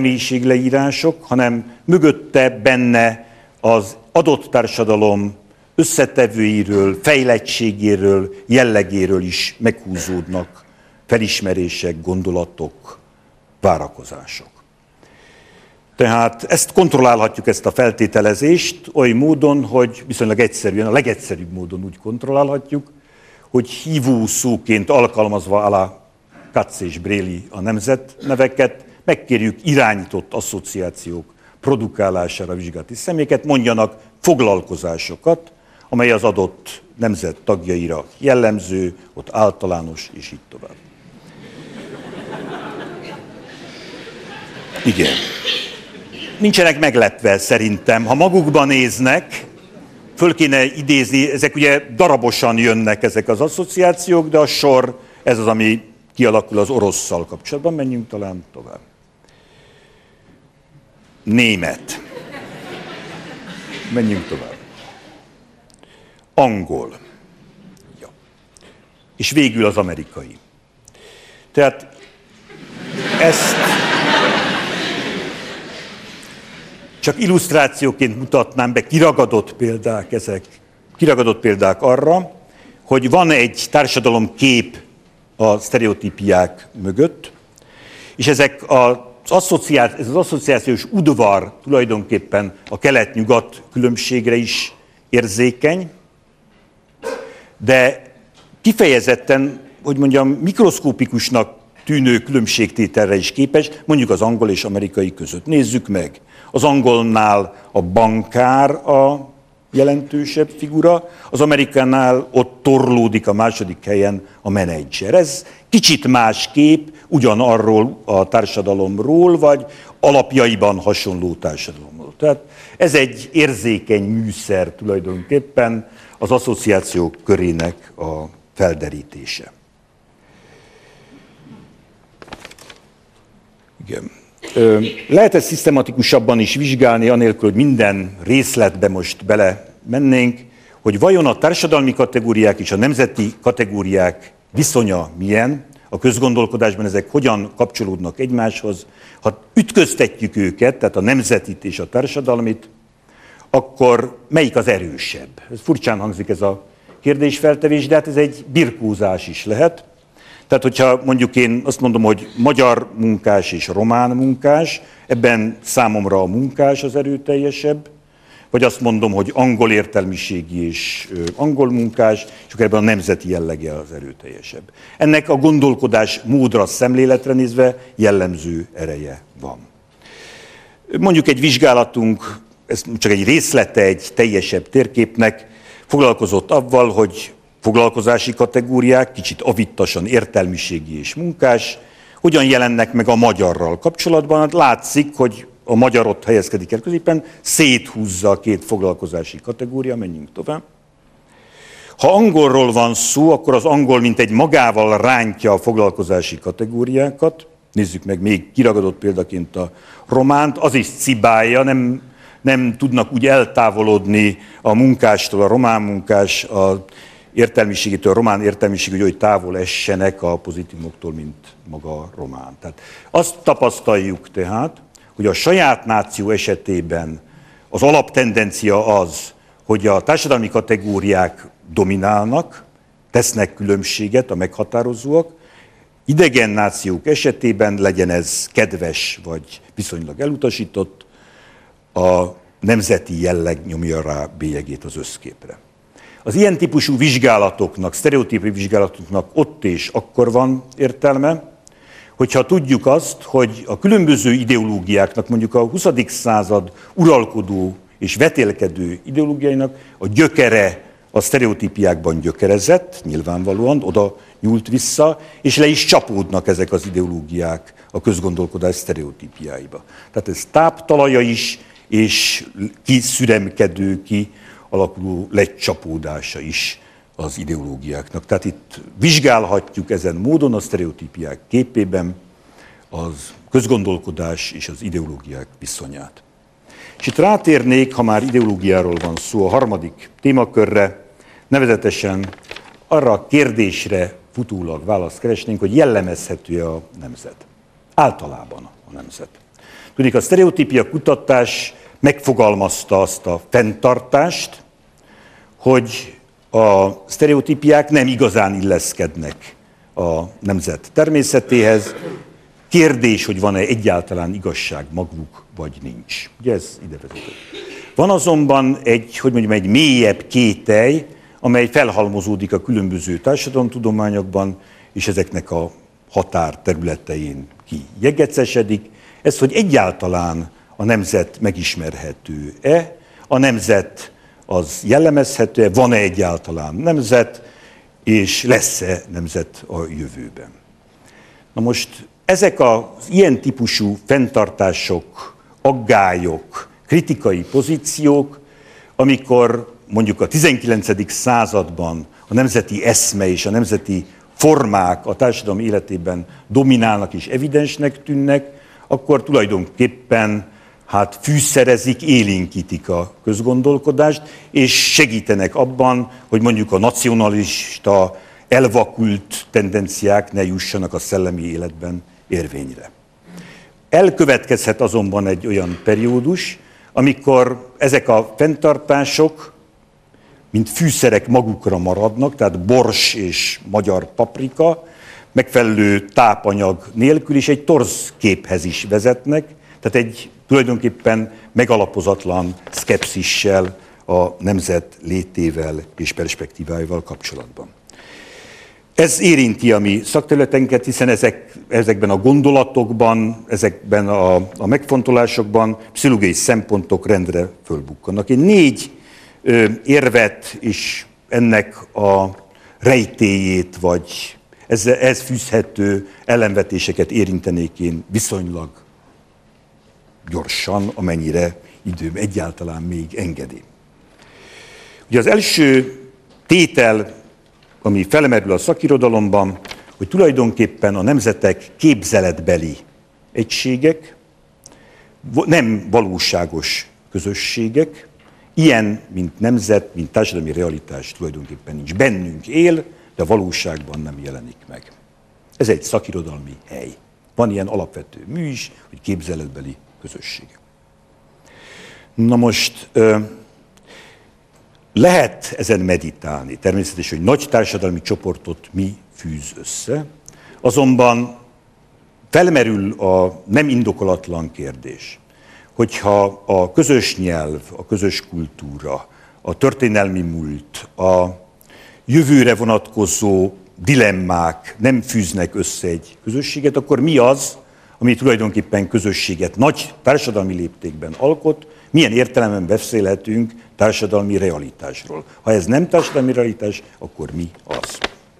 személyiségleírások, hanem mögötte benne az adott társadalom összetevőiről, fejlettségéről, jellegéről is meghúzódnak felismerések, gondolatok, várakozások. Tehát ezt kontrollálhatjuk, ezt a feltételezést oly módon, hogy viszonylag egyszerűen, a legegyszerűbb módon úgy kontrollálhatjuk, hogy hívószóként alkalmazva alá Katz és Bréli a nemzetneveket, megkérjük irányított asszociációk produkálására vizsgálati személyeket, mondjanak foglalkozásokat, amely az adott nemzet tagjaira jellemző, ott általános, és így tovább. Igen. Nincsenek meglepve szerintem. Ha magukban néznek, föl kéne idézni, ezek ugye darabosan jönnek ezek az asszociációk, de a sor, ez az, ami kialakul az orosszal kapcsolatban. Menjünk talán tovább. Német. Menjünk tovább. Angol. Ja. És végül az amerikai. Tehát ezt csak illusztrációként mutatnám be, kiragadott példák ezek. Kiragadott példák arra, hogy van egy társadalomkép a sztereotípiák mögött, és ez az asszociációs udvar tulajdonképpen a kelet-nyugat különbségre is érzékeny, de kifejezetten, hogy mondjam, mikroszkópikusnak tűnő különbségtételre is képes, mondjuk az angol és amerikai között. Nézzük meg. Az angolnál a bankár a jelentősebb figura, az amerikánál ott torlódik a második helyen a menedzser. Ez kicsit más kép ugyanarról a társadalomról, vagy alapjaiban hasonló társadalomról. Tehát ez egy érzékeny műszer tulajdonképpen az asszociációk körének a felderítése. Igen. Lehet ezt szisztematikusabban is vizsgálni, anélkül, hogy minden részletbe most bele mennénk, hogy vajon a társadalmi kategóriák és a nemzeti kategóriák viszonya milyen, a közgondolkodásban ezek hogyan kapcsolódnak egymáshoz. Ha ütköztetjük őket, tehát a nemzetit és a társadalmit, akkor melyik az erősebb? Ez furcsán hangzik ez a kérdésfeltevés, de hát ez egy birkózás is lehet. Tehát, hogyha mondjuk én azt mondom, hogy magyar munkás és román munkás, ebben számomra a munkás az erőteljesebb, vagy azt mondom, hogy angol értelmiségi és angol munkás, és akkor ebben a nemzeti jellege az erőteljesebb. Ennek a gondolkodás módra, szemléletre nézve jellemző ereje van. Mondjuk egy vizsgálatunk, ez csak egy részlete egy teljesebb térképnek, foglalkozott avval, hogy foglalkozási kategóriák, kicsit avittasan értelmiségi és munkás, hogyan jelennek meg a magyarral kapcsolatban. Hát látszik, hogy a magyar ott helyezkedik el középen, széthúzza a két foglalkozási kategória, menjünk tovább. Ha angolról van szó, akkor az angol mint egy magával rántja a foglalkozási kategóriákat. Nézzük meg még kiragadott példaként a románt, az is cibálja, nem tudnak úgy eltávolodni a munkástól, a román munkás, a értelmiségétől, a román értelmiség, hogy távol essenek a pozitívumoktól, mint maga a román. Tehát azt tapasztaljuk tehát, hogy a saját náció esetében az alaptendencia az, hogy a társadalmi kategóriák dominálnak, tesznek különbséget a meghatározóak, idegen nációk esetében legyen ez kedves vagy viszonylag elutasított, a nemzeti jelleg nyomja rá bélyegét az összképre. Az ilyen típusú vizsgálatoknak, sztereotípi vizsgálatoknak ott és akkor van értelme, hogyha tudjuk azt, hogy a különböző ideológiáknak, mondjuk a 20. század uralkodó és vetélkedő ideológiáinak a gyökere a sztereotípiákban gyökerezett, nyilvánvalóan oda nyúlt vissza, és le is csapódnak ezek az ideológiák a közgondolkodás sztereotípiáiba. Tehát ez táptalaja is, és kiszüremkedő, alakuló lecsapódása is az ideológiáknak. Tehát itt vizsgálhatjuk ezen módon a sztereotípiák képében az közgondolkodás és az ideológiák viszonyát. És itt rátérnék, ha már ideológiáról van szó, a harmadik témakörre, nevezetesen arra a kérdésre futólag választ keresnénk, hogy jellemezhető a nemzet. Általában a nemzet. Tudjuk, a sztereotípia kutatás megfogalmazta azt a fenntartást, hogy a sztereotípiák nem igazán illeszkednek a nemzet természetéhez. Kérdés, hogy van-e egyáltalán igazság maguk, vagy nincs. Ugye ez ide vezető. Van azonban egy mélyebb kételj, amely felhalmozódik a különböző társadalomtudományokban, és ezeknek a határterületein kijegecesedik. Ez, hogy egyáltalán a nemzet megismerhető-e, a nemzet az jellemezhető-e, van-e egyáltalán nemzet, és lesz-e nemzet a jövőben. Na most ezek az ilyen típusú fenntartások, aggályok, kritikai pozíciók, amikor mondjuk a 19. században a nemzeti eszme és a nemzeti formák a társadalom életében dominálnak és evidensnek tűnnek, akkor tulajdonképpen fűszerezik, élénkítik a közgondolkodást, és segítenek abban, hogy mondjuk a nacionalista, elvakult tendenciák ne jussanak a szellemi életben érvényre. Elkövetkezhet azonban egy olyan periódus, amikor ezek a fenntartások, mint fűszerek magukra maradnak, tehát bors és magyar paprika, megfelelő tápanyag nélkül is egy torz képhez is vezetnek, tehát egy tulajdonképpen megalapozatlan szkepszissel a nemzet létével és perspektíváival kapcsolatban. Ez érinti a mi szakterületenket, hiszen ezekben a gondolatokban, ezekben a megfontolásokban pszichológiai szempontok rendre fölbukkannak. Én 4 érvet és ennek a rejtélyét, vagy ez fűzhető ellenvetéseket érintenék én viszonylag gyorsan, amennyire időm egyáltalán még engedi. Ugye az első tétel, ami felmerül a szakirodalomban, hogy tulajdonképpen a nemzetek képzeletbeli egységek, nem valóságos közösségek, ilyen, mint nemzet, mint társadalmi realitás tulajdonképpen nincs. Bennünk él, de a valóságban nem jelenik meg. Ez egy szakirodalmi hely. Van ilyen alapvető mű is, hogy képzeletbeli közösség. Na most lehet ezen meditálni, természetesen, hogy nagy társadalmi csoportot mi fűz össze, azonban felmerül a nem indokolatlan kérdés, hogyha a közös nyelv, a közös kultúra, a történelmi múlt, a jövőre vonatkozó dilemmák nem fűznek össze egy közösséget, akkor mi az, ami tulajdonképpen közösséget nagy társadalmi léptékben alkot, milyen értelemben beszélhetünk társadalmi realitásról. Ha ez nem társadalmi realitás, akkor mi az?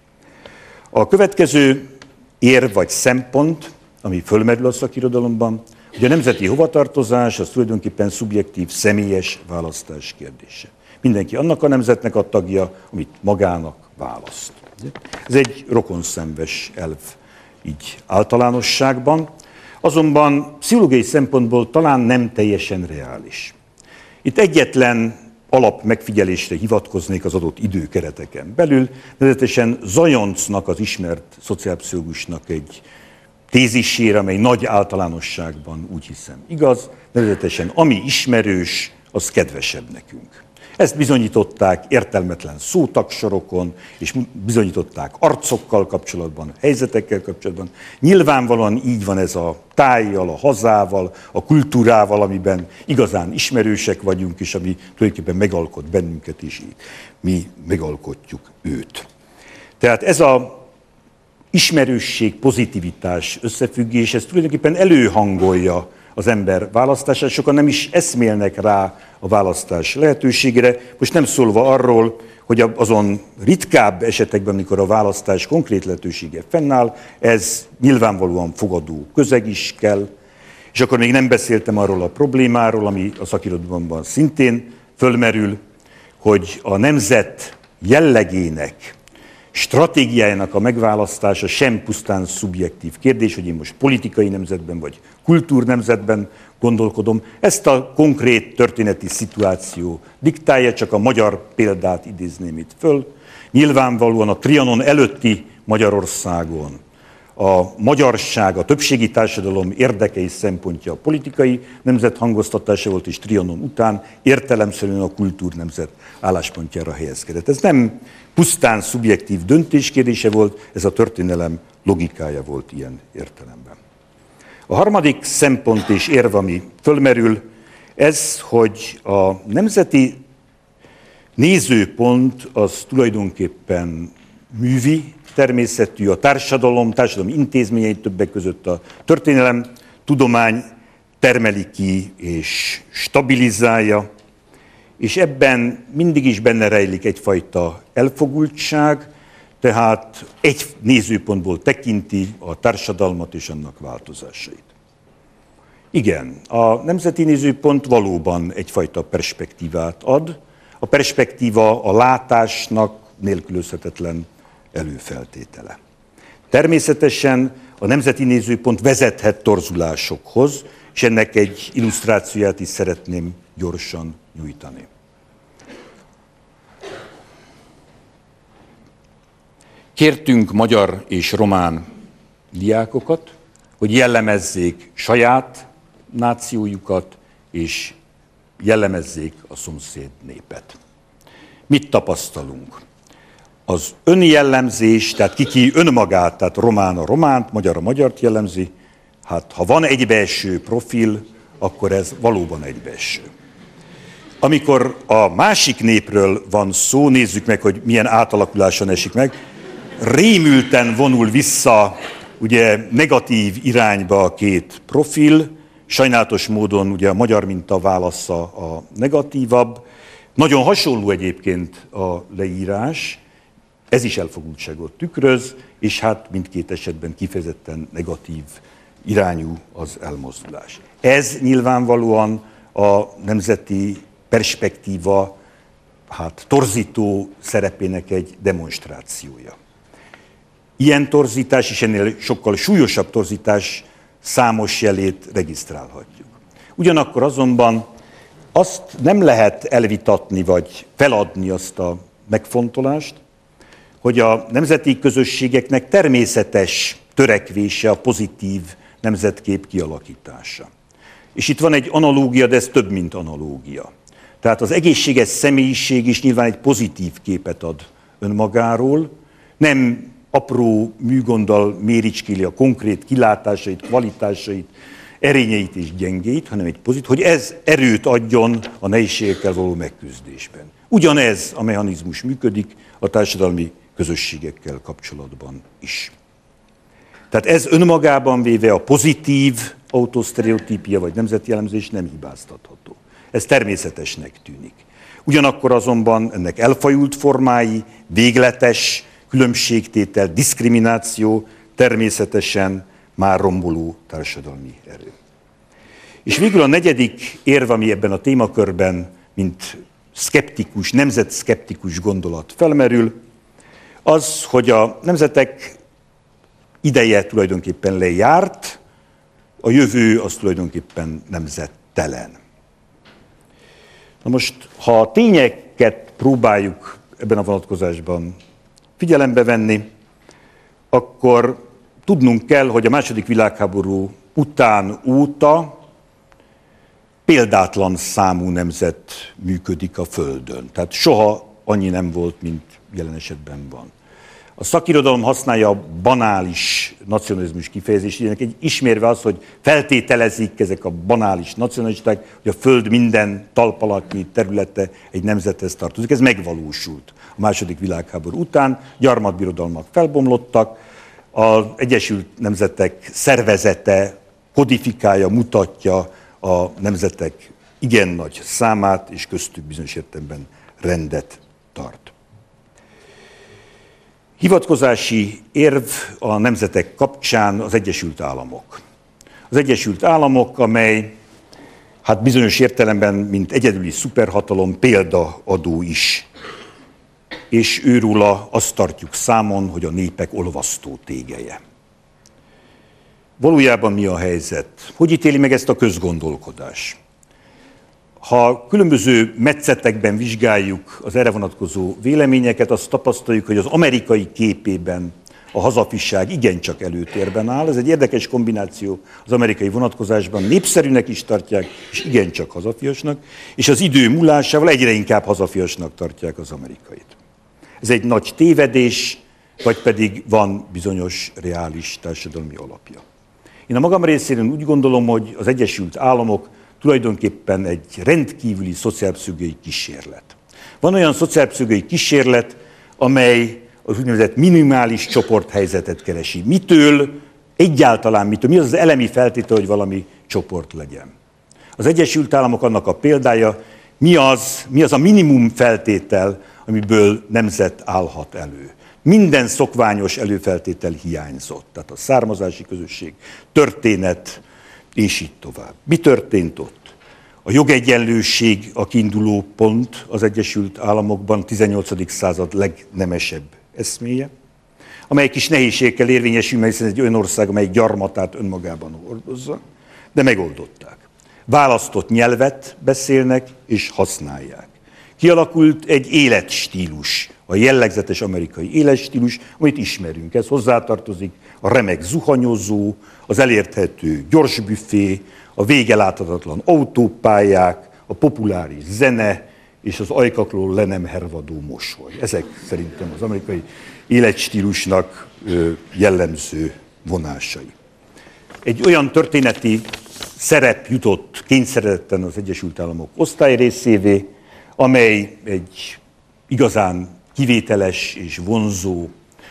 A következő érv vagy szempont, ami fölmerül a szakirodalomban, hogy a nemzeti hovatartozás az tulajdonképpen szubjektív, személyes választás kérdése. Mindenki annak a nemzetnek a tagja, amit magának választ. Ez egy rokonszenves elv így általánosságban, azonban pszichológiai szempontból talán nem teljesen reális. Itt egyetlen alap megfigyelésre hivatkoznék az adott időkereteken belül, nevezetesen Zajoncnak, az ismert szociálpszichológusnak egy tézisére, amely nagy általánosságban úgy hiszem igaz, nevezetesen ami ismerős, az kedvesebb nekünk. Ezt bizonyították értelmetlen szótagsorokon, és bizonyították arcokkal kapcsolatban, helyzetekkel kapcsolatban. Nyilvánvalóan így van ez a tájjal, a hazával, a kultúrával, amiben igazán ismerősek vagyunk, és ami tulajdonképpen megalkot bennünket, és mi megalkotjuk őt. Tehát ez a ismerősség, pozitivitás összefüggés, ez tulajdonképpen előhangolja az ember választását, sokan nem is eszmélnek rá a választás lehetőségére. Most nem szólva arról, hogy azon ritkább esetekben, amikor a választás konkrét lehetősége fennáll, ez nyilvánvalóan fogadó közeg is kell, és akkor még nem beszéltem arról a problémáról, ami a szakirodalomban szintén fölmerül, hogy a nemzet jellegének, stratégiájának a megválasztása sem pusztán szubjektív kérdés, hogy én most politikai nemzetben vagy kultúrnemzetben gondolkodom. Ezt a konkrét történeti szituáció diktálja, csak a magyar példát idézném itt föl. Nyilvánvalóan a Trianon előtti Magyarországon a magyarság, a többségi társadalom érdekei szempontja a politikai nemzet hangoztatása volt, és Trianon után értelemszerűen a kultúrnemzet álláspontjára helyezkedett. Ez nem pusztán szubjektív döntéskérdése volt, ez a történelem logikája volt ilyen értelemben. A harmadik szempont és érv, ami fölmerül, ez, hogy a nemzeti nézőpont az tulajdonképpen művi természetű, a társadalmi intézményeit többek között a történelem tudomány termeli ki és stabilizálja, és ebben mindig is benne rejlik egyfajta elfogultság, tehát egy nézőpontból tekinti a társadalmat és annak változásait. Igen, a nemzeti nézőpont valóban egyfajta perspektívát ad. A perspektíva a látásnak nélkülözhetetlen előfeltétele. Természetesen a nemzeti nézőpont vezethet torzulásokhoz, és ennek egy illusztrációját is szeretném gyorsan nyújtani. Kértünk magyar és román diákokat, hogy jellemezzék saját nációjukat, és jellemezzék a szomszéd népet. Mit tapasztalunk? Az önjellemzés, tehát ki önmagát, tehát román a románt, magyar a magyart jellemzi, hát ha van egybeeső profil, akkor ez valóban egybeeső. Amikor a másik népről van szó, nézzük meg, hogy milyen átalakuláson esik meg, rémülten vonul vissza ugye negatív irányba a két profil, sajnálatos módon ugye a magyar minta válasza a negatívabb. Nagyon hasonló egyébként a leírás, ez is elfogultságot tükröz, és hát mindkét esetben kifejezetten negatív irányú az elmozdulás. Ez nyilvánvalóan a nemzeti perspektíva torzító szerepének egy demonstrációja. Ilyen torzítás és ennél sokkal súlyosabb torzítás számos jelét regisztrálhatjuk. Ugyanakkor azonban azt nem lehet elvitatni vagy feladni azt a megfontolást, hogy a nemzeti közösségeknek természetes törekvése a pozitív nemzetkép kialakítása. És itt van egy analógia, de ez több, mint analógia. Tehát az egészséges személyiség is nyilván egy pozitív képet ad önmagáról, nem apró műgonddal méricskéli a konkrét kilátásait, kvalitásait, erényeit és gyengéit, hanem egy pozitív, hogy ez erőt adjon a nehézségekkel való megküzdésben. Ugyanez a mechanizmus működik a társadalmi közösségekkel kapcsolatban is. Tehát ez önmagában véve a pozitív autosztereotípia vagy nemzeti jellemzés nem hibáztatható. Ez természetesnek tűnik. Ugyanakkor azonban ennek elfajult formái, végletes különbségtétel, diszkrimináció természetesen már romboló társadalmi erő. És végül a negyedik érv, ami ebben a témakörben, mint szkeptikus, nemzetszkeptikus gondolat felmerül, az, hogy a nemzetek ideje tulajdonképpen lejárt, a jövő az tulajdonképpen nemzettelen. Na most, ha a tényeket próbáljuk ebben a vonatkozásban figyelembe venni, akkor tudnunk kell, hogy a II. Világháború után óta példátlan számú nemzet működik a Földön. Tehát soha annyi nem volt, mint jelen esetben van. A szakirodalom használja a banális nacionalizmus kifejezést, ismérve az, hogy feltételezik ezek a banális nacionalisták, hogy a Föld minden talpalaknyi területe egy nemzethez tartozik. Ez megvalósult a II. Világháború után, gyarmatbirodalmak felbomlottak, az Egyesült Nemzetek szervezete kodifikálja, mutatja a nemzetek igen nagy számát, és köztük bizonyos értelemben rendet tart. Hivatkozási érv a nemzetek kapcsán az Egyesült Államok. Az Egyesült Államok, amely bizonyos értelemben, mint egyedüli szuperhatalom, példaadó is. És őróla azt tartjuk számon, hogy a népek olvasztó tégelye. Valójában mi a helyzet? Hogy ítéli meg ezt a közgondolkodás? Ha különböző metszetekben vizsgáljuk az erre vonatkozó véleményeket, azt tapasztaljuk, hogy az amerikai képében a hazafiság igencsak előtérben áll. Ez egy érdekes kombináció az amerikai vonatkozásban. Népszerűnek is tartják, és igencsak hazafiasnak, és az idő múlásával egyre inkább hazafiasnak tartják az amerikait. Ez egy nagy tévedés, vagy pedig van bizonyos reális társadalmi alapja. Én a magam részéről úgy gondolom, hogy az Egyesült Államok tulajdonképpen egy rendkívüli szociálpszichológiai kísérlet. Van olyan szociálpszichológiai kísérlet, amely az úgynevezett minimális csoporthelyzetet keresi. Mitől, egyáltalán mitől, mi az az elemi feltétel, hogy valami csoport legyen. Az Egyesült Államok annak a példája, mi az a minimum feltétel, amiből nemzet állhat elő. Minden szokványos előfeltétel hiányzott. Tehát a származási közösség, történet, és így tovább. Mi történt ott? A jogegyenlőség a kiinduló pont az Egyesült Államokban 18. század legnemesebb eszméje, amely kis nehézségekkel érvényesül, mert hiszen egy olyan ország, amely gyarmatát önmagában hordozza, de megoldották. Választott nyelvet beszélnek és használják. Kialakult egy életstílus, a jellegzetes amerikai életstílus, amit ismerünk. Ez hozzátartozik a remek zuhanyozó, az elérthető gyorsbüfé, a vége láthatatlan autópályák, a populáris zene és az ajkakról le nem hervadó mosoly. Ezek szerintem az amerikai életstílusnak jellemző vonásai. Egy olyan történeti szerep jutott kényszeredetten az Egyesült Államok osztályrészévé, amely egy igazán kivételes és vonzó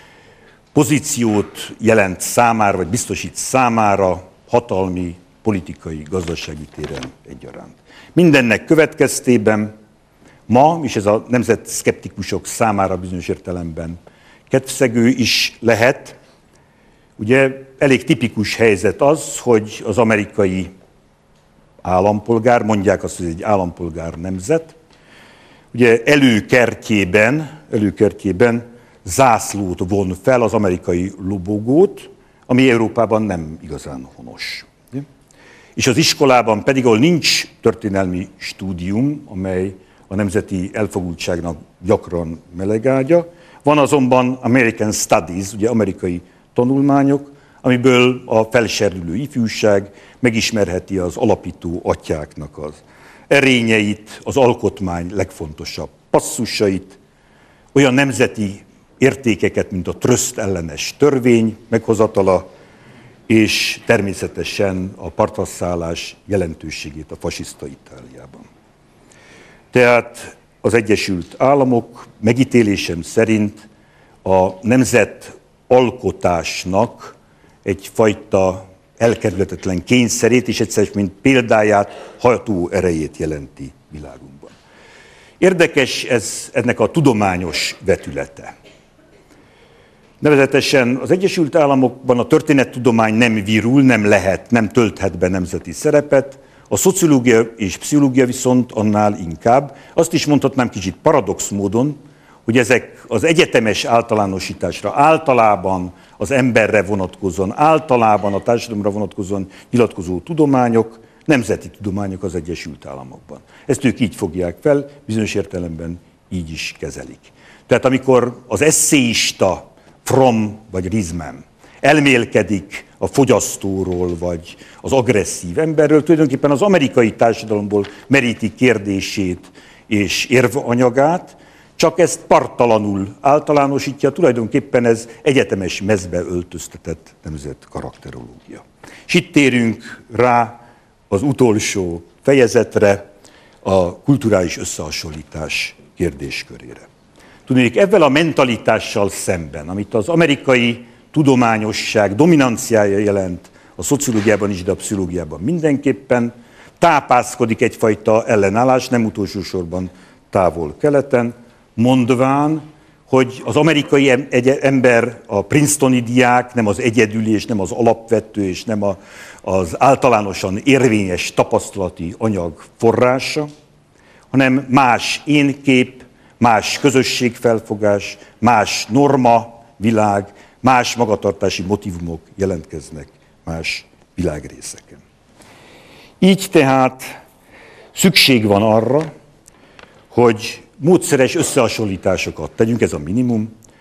pozíciót jelent számára, vagy biztosít számára hatalmi, politikai, gazdasági téren egyaránt. Mindennek következtében ma, és ez a nemzetszkeptikusok számára bizonyos értelemben kedvszegő is lehet, ugye elég tipikus helyzet az, hogy az amerikai állampolgár, mondják azt, hogy egy állampolgár nemzet, ugye előkertjében zászlót von fel, az amerikai lobogót, ami Európában nem igazán honos. És az iskolában pedig, ahol nincs történelmi stúdium, amely a nemzeti elfogultságnak gyakran melegágya, van azonban American Studies, ugye amerikai tanulmányok, amiből a felserdülő ifjúság megismerheti az alapító atyáknak az erényeit, az alkotmány legfontosabb passzusait, olyan nemzeti értékeket, mint a tröszt ellenes törvény meghozatala, és természetesen a partraszállás jelentőségét a fasiszta Itáliában. Tehát az Egyesült Államok megítélésem szerint a nemzetalkotásnak egyfajta elkerülhetetlen kényszerét, és egyszer mint példáját, ható erejét jelenti világunkban. Érdekes ennek a tudományos vetülete. Nevezetesen az Egyesült Államokban a történettudomány nem virul, nem lehet, nem tölthet be nemzeti szerepet, a szociológia és pszichológia viszont annál inkább. Azt is mondhatnám kicsit paradox módon, hogy ezek az egyetemes általánosításra, általában az emberre vonatkozóan, általában a társadalomra vonatkozóan nyilatkozó tudományok, nemzeti tudományok az Egyesült Államokban. Ezt ők így fogják fel, bizonyos értelemben így is kezelik. Tehát amikor az esszéista Fromm vagy Rizman elmélkedik a fogyasztóról, vagy az agresszív emberről, tulajdonképpen az amerikai társadalomból meríti kérdését és érvanyagát, csak ezt parttalanul általánosítja, tulajdonképpen ez egyetemes mezbe öltöztetett nemzet karakterológia. És itt térünk rá az utolsó fejezetre, a kulturális összehasonlítás kérdéskörére. Tudnék, ezzel a mentalitással szemben, amit az amerikai tudományosság dominanciája jelent a szociológiában is, de a pszichológiában mindenképpen, tápászkodik egyfajta ellenállás, nem utolsó sorban távol-keleten, mondván, hogy az amerikai ember, a princetoni diák nem az egyedüli, és nem az alapvető, és nem az általánosan érvényes tapasztalati anyag forrása, hanem más énkép, más közösségfelfogás, más norma, világ, más magatartási motívumok jelentkeznek más világrészeken. Így tehát szükség van arra, hogy módszeres összehasonlításokat tegyünk, ez a minimum,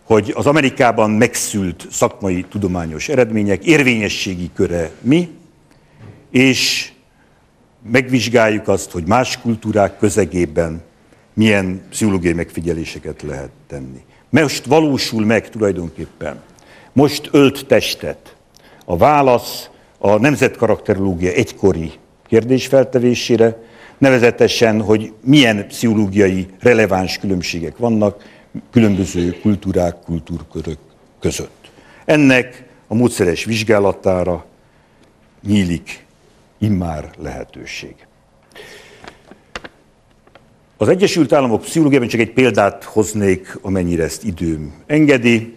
hogy az Amerikában megszült szakmai tudományos eredmények érvényességi köre mi, és megvizsgáljuk azt, hogy más kultúrák közegében milyen pszichológiai megfigyeléseket lehet tenni. Most valósul meg tulajdonképpen, most ölt testet a válasz a nemzetkarakterológia egykori kérdésfeltevésére, nevezetesen, hogy milyen pszichológiai releváns különbségek vannak különböző kultúrák, kultúrkörök között. Ennek a módszeres vizsgálatára nyílik immár lehetőség. Az Egyesült Államok pszichológiában csak egy példát hoznék, amennyire ezt időm engedi.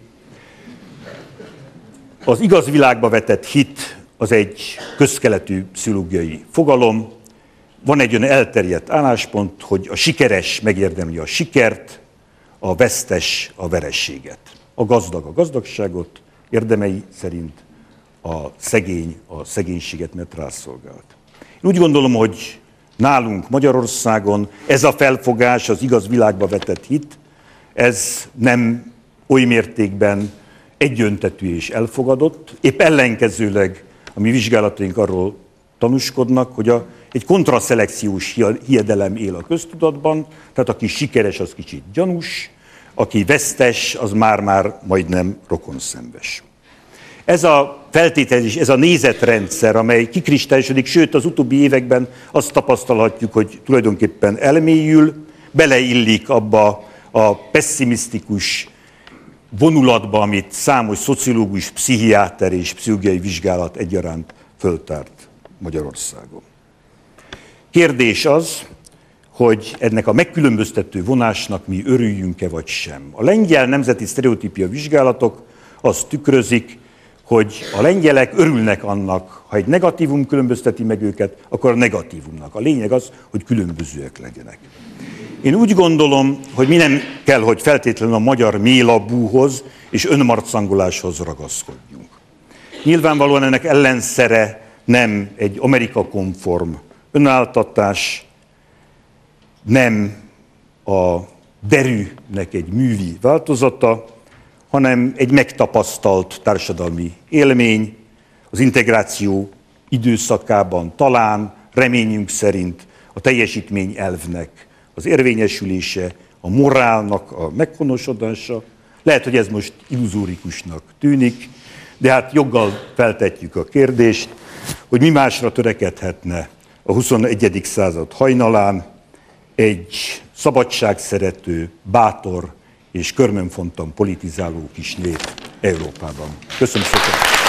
Az igaz világba vetett hit az egy közkeletű pszichológiai fogalom. Van egy olyan elterjedt álláspont, hogy a sikeres megérdemli a sikert, a vesztes a verességet. A gazdag a gazdagságot érdemei szerint, a szegény a szegénységet, mert rászolgált. Én úgy gondolom, hogy nálunk Magyarországon ez a felfogás, az igaz világba vetett hit, ez nem oly mértékben egyöntetű és elfogadott, épp ellenkezőleg a mi vizsgálataink arról tanúskodnak, hogy egy kontraszelekciós hiedelem él a köztudatban, tehát aki sikeres, az kicsit gyanús, aki vesztes, az már majdnem rokonszenves. Ez a feltételezés, ez a nézetrendszer, amely kikristályosodik, sőt az utóbbi években azt tapasztalhatjuk, hogy tulajdonképpen elmélyül, beleillik abba a pesszimisztikus vonulatba, amit számos szociológus, pszichiáter és pszichológiai vizsgálat egyaránt föltárt Magyarországon. Kérdés az, hogy ennek a megkülönböztető vonásnak mi örüljünk-e vagy sem. A lengyel nemzeti sztereotípia vizsgálatok azt tükrözik, hogy a lengyelek örülnek annak, ha egy negatívum különbözteti meg őket, akkor a negatívumnak. A lényeg az, hogy különbözőek legyenek. Én úgy gondolom, hogy mi nem kell, hogy feltétlenül a magyar mélabúhoz és önmarcangoláshoz ragaszkodjunk. Nyilvánvalóan ennek ellenszere nem egy Amerika-konform önáltatás, nem a derűnek egy művi változata, hanem egy megtapasztalt társadalmi élmény, az integráció időszakában talán, reményünk szerint a teljesítmény elvnek az érvényesülése, a morálnak a meghonosodása. Lehet, hogy ez most illuzórikusnak tűnik, de hát joggal feltetjük a kérdést, hogy mi másra törekedhetne a 21. század hajnalán egy szabadságszerető, bátor és körmönfontan politizáló kis nép Európában. Köszönöm szépen!